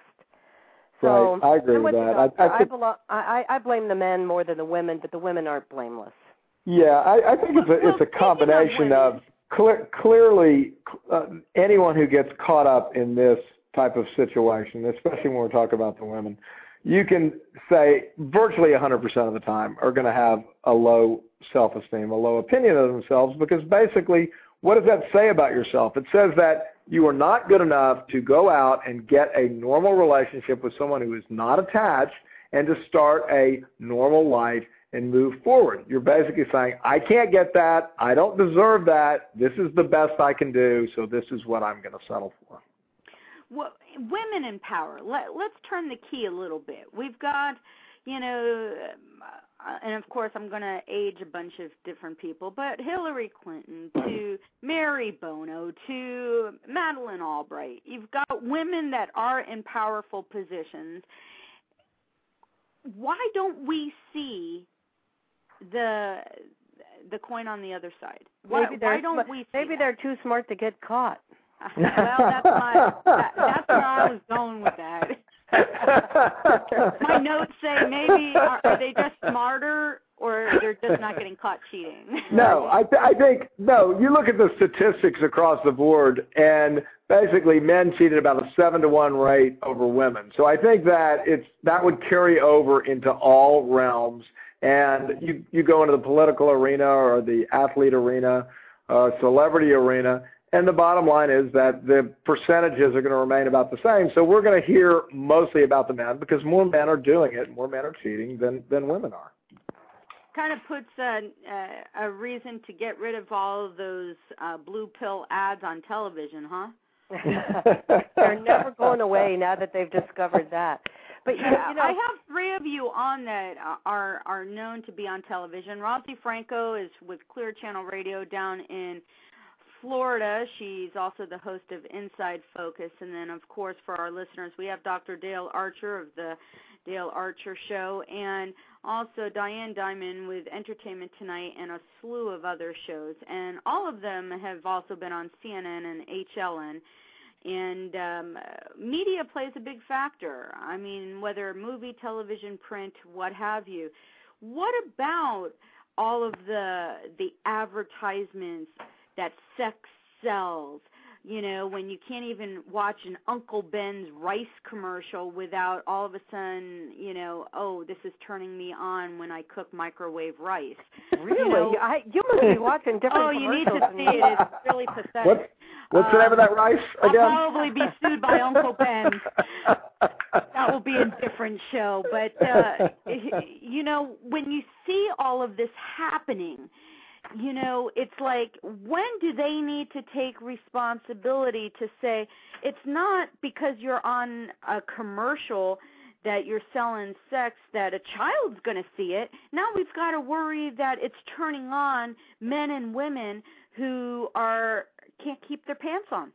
So, right, I agree with that. I blame the men more than the women, but the women aren't blameless. Yeah, I think it's a combination of clearly anyone who gets caught up in this type of situation, especially when we're talking about the women, you can say virtually 100% of the time are going to have a low self-esteem, a low opinion of themselves, because basically what does that say about yourself? It says that you are not good enough to go out and get a normal relationship with someone who is not attached and to start a normal life and move forward. You're basically saying, I can't get that, I don't deserve that, this is the best I can do, so this is what I'm going to settle for. Well, women in power. Let's turn the key a little bit. We've got, and of course I'm going to age a bunch of different people, but Hillary Clinton to Mary Bono to Madeleine Albright. You've got women that are in powerful positions. Why don't we see the coin on the other side? Why don't we see maybe they're too smart to get caught. Well, that's where I was going with that. My notes say maybe are they just smarter or they're just not getting caught cheating? No, I think you look at the statistics across the board, and basically men cheated about a 7-to-1 rate over women. So I think that that would carry over into all realms. And you go into the political arena or the athlete arena, celebrity arena, and the bottom line is that the percentages are going to remain about the same. So we're going to hear mostly about the men because more men are doing it, more men are cheating than women are. Kind of puts a reason to get rid of all of those blue pill ads on television, huh? They're never going away now that they've discovered that. But I have 3 of you on that are known to be on television. Rosie Franco is with Clear Channel Radio down in Florida. She's also the host of Inside Focus. And then, of course, for our listeners, we have Dr. Dale Archer of the Dale Archer Show, and also Diane Diamond with Entertainment Tonight and a slew of other shows. And all of them have also been on CNN and HLN. And media plays a big factor. I mean, whether movie, television, print, what have you. What about all of the advertisements that sex sells? You know, when you can't even watch an Uncle Ben's rice commercial without all of a sudden, you know, oh, this is turning me on when I cook microwave rice. Really? You know, you must be watching different you need commercials. to see it. It's really pathetic. What's the name of that rice again? I'll probably be sued by Uncle Ben. That will be a different show. But, you know, when you see all of this happening, you know, it's like, when do they need to take responsibility to say, it's not because you're on a commercial that you're selling sex that a child's going to see it. Now we've got to worry that it's turning on men and women who can't keep their pants on.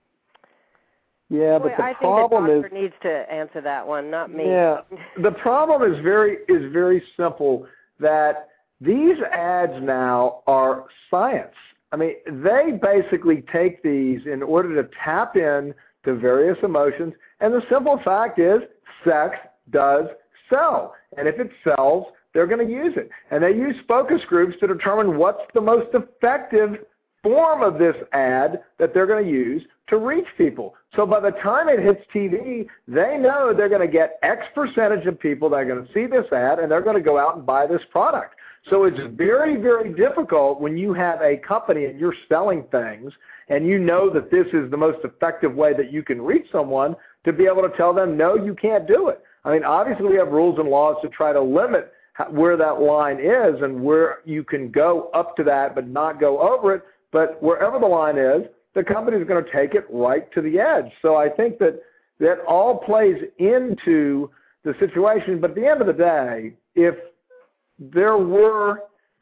Yeah, but I the problem think the doctor needs to answer that one, not me. Yeah, the problem is very simple, that these ads now are science. I mean, they basically take these in order to tap in to various emotions, and the simple fact is sex does sell. And if it sells, they're going to use it. And they use focus groups to determine what's the most effective form of this ad that they're going to use to reach people. So by the time it hits TV, they know they're going to get X percentage of people that are going to see this ad, and they're going to go out and buy this product. So it's very, very difficult when you have a company and you're selling things and you know that this is the most effective way that you can reach someone, to be able to tell them, no, you can't do it. I mean, obviously we have rules and laws to try to limit where that line is and where you can go up to that but not go over it. But wherever the line is, the company is going to take it right to the edge. So I think that all plays into the situation. But at the end of the day, if there were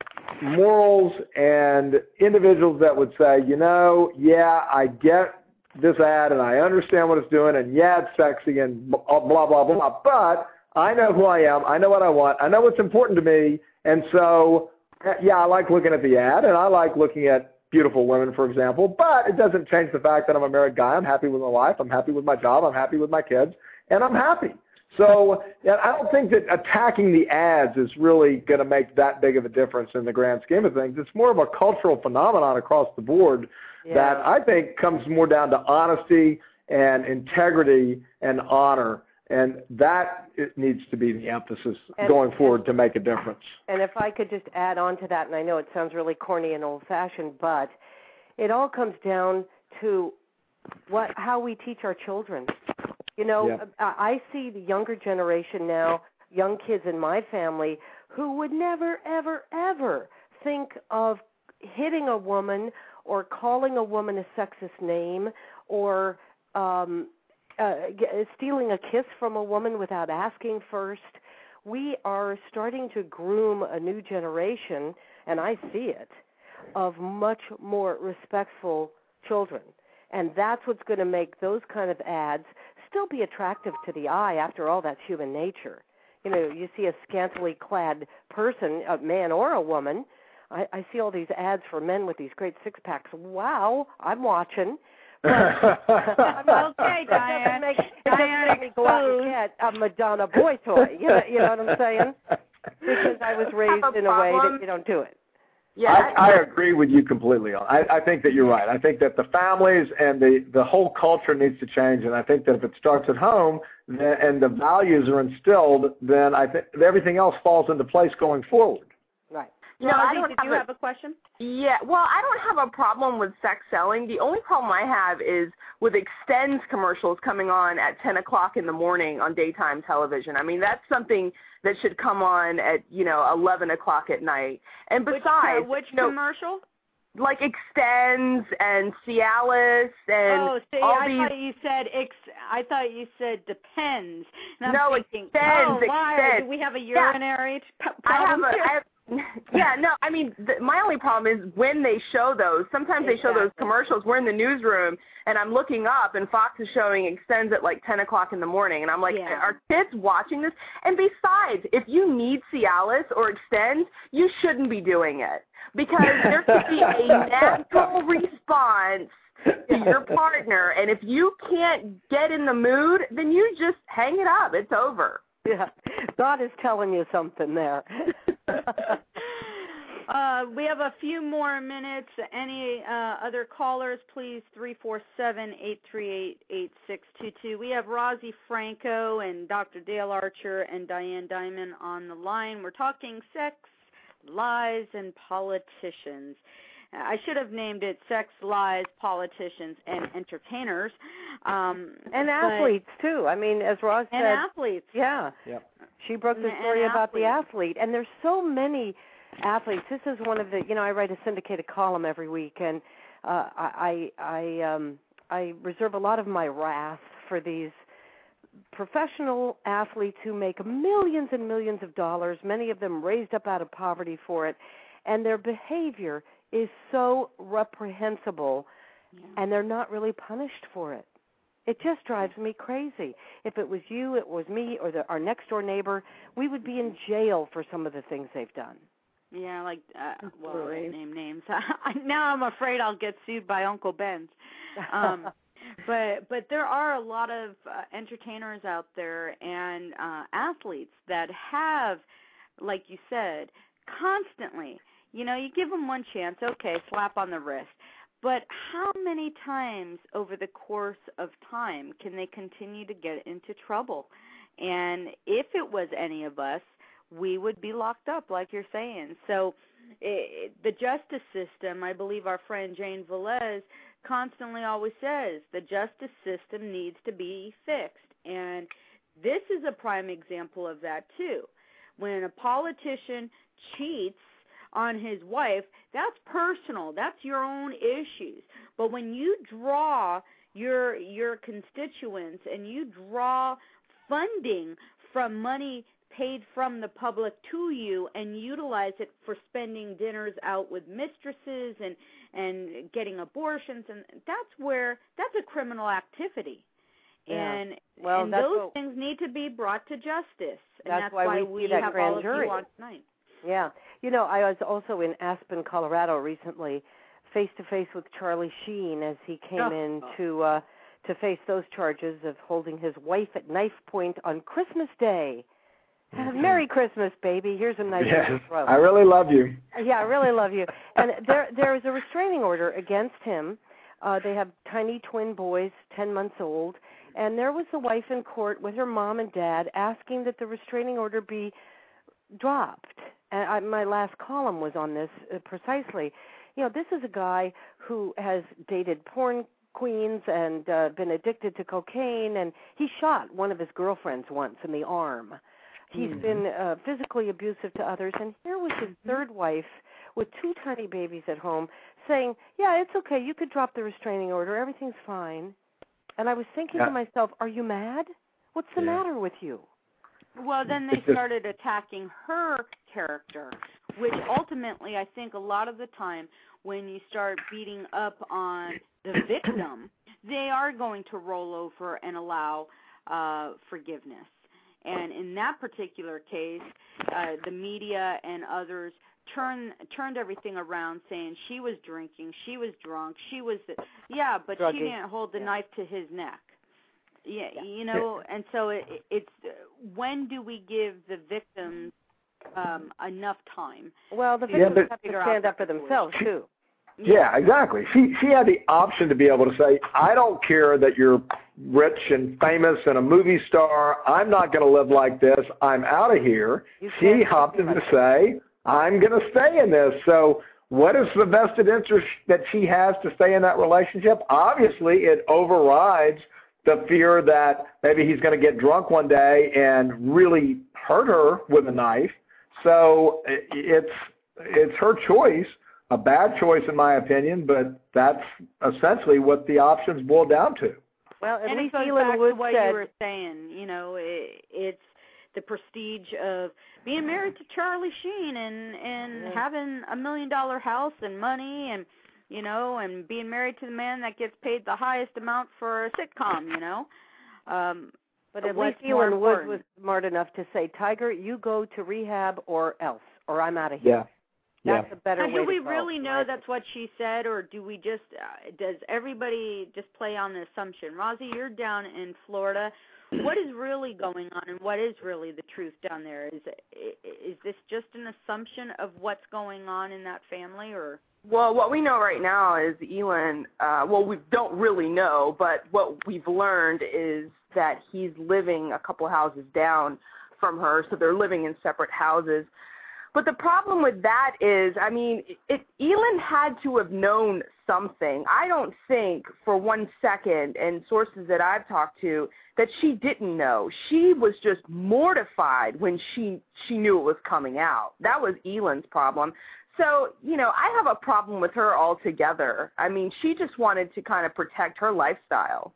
morals and individuals that would say, you know, yeah, I get this ad and I understand what it's doing, and yeah, it's sexy and blah, blah, blah, but I know who I am, I know what I want, I know what's important to me, and so, yeah, I like looking at the ad, and I like looking at beautiful women, for example, but it doesn't change the fact that I'm a married guy, I'm happy with my life, I'm happy with my job, I'm happy with my kids, and I'm happy. So I don't think that attacking the ads is really going to make that big of a difference in the grand scheme of things. It's more of a cultural phenomenon across the board that I think comes more down to honesty and integrity and honor, and that needs to be the emphasis going forward to make a difference. And if I could just add on to that, and I know it sounds really corny and old-fashioned, but it all comes down to how we teach our children. You know, I see the younger generation now, young kids in my family, who would never, ever, ever think of hitting a woman or calling a woman a sexist name or stealing a kiss from a woman without asking first. We are starting to groom a new generation, and I see it, of much more respectful children. And that's what's going to make those kind of ads still be attractive to the eye. After all, that's human nature. You know, you see a scantily clad person, a man or a woman. I see all these ads for men with these great six-packs. Wow, I'm watching. But, okay, Diane. It doesn't make me go out and get a Madonna boy toy. You know what I'm saying? Because I was raised in a way that you don't do it. Yeah, I agree with you completely. I think that you're right. I think that the families and the whole culture needs to change, and I think that if it starts at home and the values are instilled, then I think everything else falls into place going forward. Right. You know, did you have a question? Yeah, well, I don't have a problem with sex selling. The only problem I have is with Extends commercials coming on at 10 o'clock in the morning on daytime television. I mean, that's something that should come on at, 11 o'clock at night. And besides... Which commercial? Like Extends and Cialis and all these... I thought you said Depends. And I'm thinking, Extends. Do we have a urinary problem my only problem is when they show those. Sometimes they show those commercials. We're in the newsroom, and I'm looking up, and Fox is showing Extends at like 10 o'clock in the morning. And I'm like, are kids watching this? And besides, if you need Cialis or Extends, you shouldn't be doing it. Because there should be a natural response to your partner, and if you can't get in the mood, then you just hang it up. It's over. Yeah, God is telling you something there. We have a few more minutes. Any other callers, please, 347-838-8622. We have Rosie Franco and Dr. Dale Archer and Diane Diamond on the line. We're talking sex, lies, and politicians. I should have named it Sex, Lies, Politicians, and Entertainers. And athletes, too. I mean, as Roz said. And athletes. Yeah. Yep. She broke the story about the athlete. And there's so many athletes. This is one of the, I write a syndicated column every week, and I reserve a lot of my wrath for these professional athletes who make millions and millions of dollars, many of them raised up out of poverty for it, and their behavior is so reprehensible, and they're not really punished for it. It just drives me crazy. If it was you, it was me, or our next-door neighbor, we would be in jail for some of the things they've done. Yeah, like, well, I won't name names. Now I'm afraid I'll get sued by Uncle Ben's. But there are a lot of entertainers out there and athletes that have, like you said, constantly, you give them one chance, okay, slap on the wrist. But how many times over the course of time can they continue to get into trouble? And if it was any of us, we would be locked up, like you're saying. So the justice system, I believe our friend Jane Velez constantly always says, the justice system needs to be fixed. And this is a prime example of that, too. When a politician cheats on his wife, that's personal. That's your own issues. But when you draw your constituents and you draw funding from money paid from the public to you and utilize it for spending dinners out with mistresses and getting abortions, and that's a criminal activity. Yeah. And those things need to be brought to justice. And that's why we have all of you on tonight. Yeah. I was also in Aspen, Colorado recently, face-to-face with Charlie Sheen as he came in to face those charges of holding his wife at knife point on Christmas Day. Merry Christmas, baby. Here's a knife in your throat. I really love you. Yeah, I really love you. And there is a restraining order against him. They have tiny twin boys, 10 months old, and there was the wife in court with her mom and dad asking that the restraining order be dropped. And my last column was on this precisely. This is a guy who has dated porn queens and been addicted to cocaine, and he shot one of his girlfriends once in the arm. He's been physically abusive to others, and here was his third wife with two tiny babies at home saying, yeah, it's okay, you could drop the restraining order, everything's fine. And I was thinking to myself, are you mad? What's the matter with you? Well, then they started attacking her character, which ultimately I think a lot of the time when you start beating up on the victim, they are going to roll over and allow forgiveness. And in that particular case, the media and others turned everything around, saying she was drinking, she was drunk, she was but druggy. She didn't hold the knife to his neck. Yeah, and so it's when do we give the victims enough time? Well, the victims have to stand up for themselves too. Yeah, exactly. She had the option to be able to say, I don't care that you're rich and famous and a movie star. I'm not going to live like this. I'm out of here. She opted to say, I'm going to stay in this. So what is the vested interest that she has to stay in that relationship? Obviously, it overrides the fear that maybe he's going to get drunk one day and really hurt her with a knife. So it's her choice. A bad choice, in my opinion, but that's essentially what the options boil down to. Well, at least it goes Elin back Wood to what said, you were saying. It's the prestige of being married to Charlie Sheen and having $1 million house and money and and being married to the man that gets paid the highest amount for a sitcom. But at least Elin Wood was smart enough to say, Tiger, you go to rehab or else, or I'm out of here. Yeah. That's a better way to go. Do we really know that's what she said, or do we just, does everybody just play on the assumption? Rosie, you're down in Florida. What is really going on, and what is really the truth down there? Is this just an assumption of what's going on in that family, or? Well, what we know right now is Elon, we don't really know, but what we've learned is that he's living a couple houses down from her, so they're living in separate houses. But the problem with that is, I mean, Elon had to have known something. I don't think for 1 second, and sources that I've talked to, that she didn't know. She was just mortified when she knew it was coming out. That was Elon's problem. So, I have a problem with her altogether. I mean, she just wanted to kind of protect her lifestyle.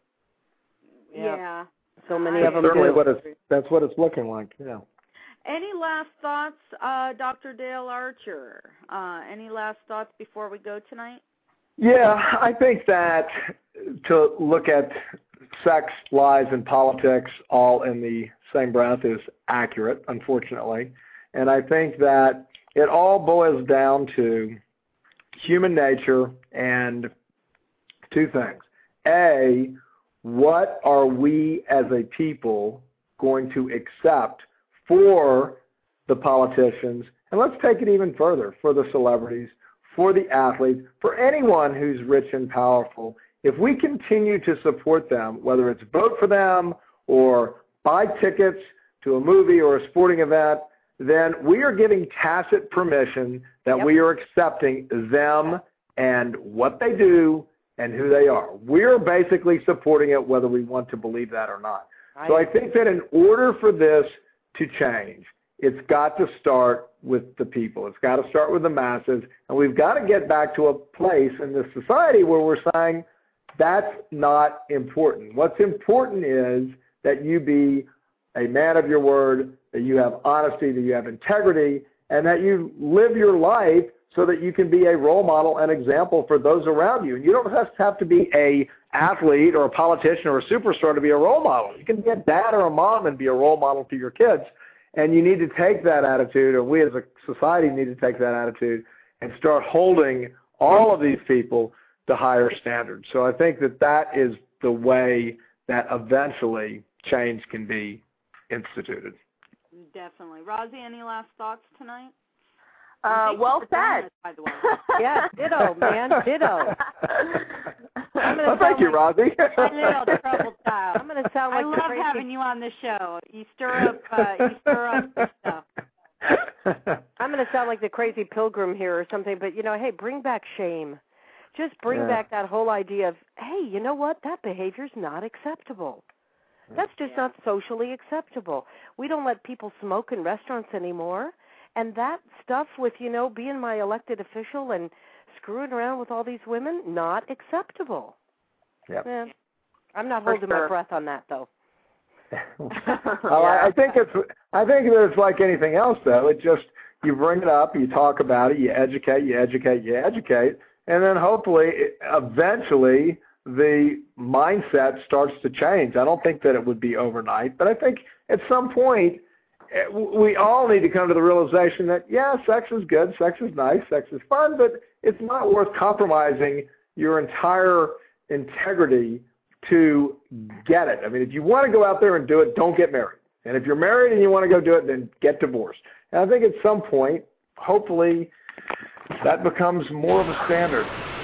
Yeah. So many of them certainly do. That's what it's looking like, yeah. Any last thoughts, Dr. Dale Archer? Any last thoughts before we go tonight? Yeah, I think that to look at sex, lies, and politics all in the same breath is accurate, unfortunately. And I think that it all boils down to human nature and two things. A, what are we as a people going to accept for the politicians, and let's take it even further, for the celebrities, for the athletes, for anyone who's rich and powerful. If we continue to support them, whether it's vote for them or buy tickets to a movie or a sporting event, then we are giving tacit permission that we are accepting them and what they do and who they are. We're basically supporting it whether we want to believe that or not. So I think that in order for this to change, it's got to start with the people. It's got to start with the masses, and we've got to get back to a place in this society where we're saying that's not important. What's important is that you be a man of your word, that you have honesty, that you have integrity, and that you live your life so that you can be a role model and example for those around you. And you don't just have to be a athlete or a politician or a superstar to be a role model. You can be a dad or a mom and be a role model to your kids. And you need to take that attitude, or we as a society need to take that attitude and start holding all of these people to higher standards. So I think that that is the way that eventually change can be instituted. Definitely. Rosie, any last thoughts tonight? Well said. By the way. Yeah, ditto, man, ditto. Well, thank you, Rosie. My little troubled child. I'm going to sound like I love having you on the show. You stir up the stuff. I'm going to sound like the crazy pilgrim here or something, but, hey, bring back shame. Just bring back that whole idea of, hey, you know what? That behavior's not acceptable. That's just not socially acceptable. We don't let people smoke in restaurants anymore. And that stuff with, being my elected official and screwing around with all these women, not acceptable. Yep. I'm not holding my breath on that, though. I think that it's like anything else, though. It just, you bring it up, you talk about it, you educate, and then hopefully, eventually, the mindset starts to change. I don't think that it would be overnight, but I think at some point, we all need to come to the realization that, sex is good, sex is nice, sex is fun, but it's not worth compromising your entire integrity to get it. I mean, if you want to go out there and do it, don't get married. And if you're married and you want to go do it, then get divorced. And I think at some point, hopefully, that becomes more of a standard.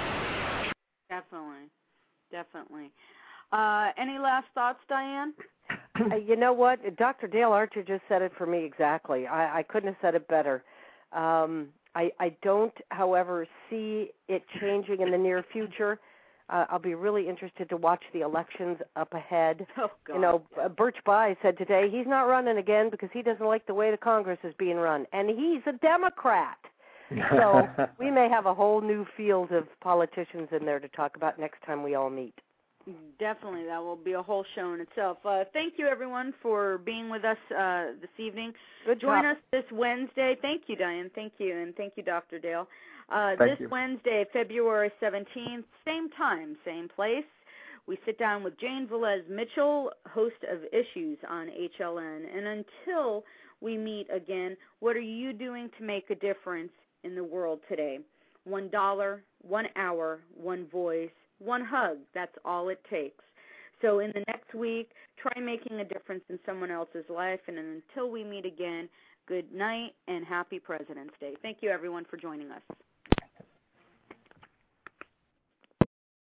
Definitely. Any last thoughts, Diane? You know what? Dr. Dale Archer just said it for me exactly. I couldn't have said it better. I don't, however, see it changing in the near future. I'll be really interested to watch the elections up ahead. Oh, God. Birch Bayh said today he's not running again because he doesn't like the way the Congress is being run, and he's a Democrat. So we may have a whole new field of politicians in there to talk about next time we all meet. Definitely. That will be a whole show in itself. Thank you, everyone, for being with us this evening. Join us this Wednesday. Thank you, Diane. Thank you. And thank you, Dr. Dale. This Wednesday, February 17th, same time, same place. We sit down with Jane Velez Mitchell, host of Issues on HLN. And until we meet again, what are you doing to make a difference in the world today. $1, 1 hour, one voice, one hug. That's all it takes. So in the next week, try making a difference in someone else's life. And until we meet again, good night and happy President's Day. Thank you, everyone, for joining us.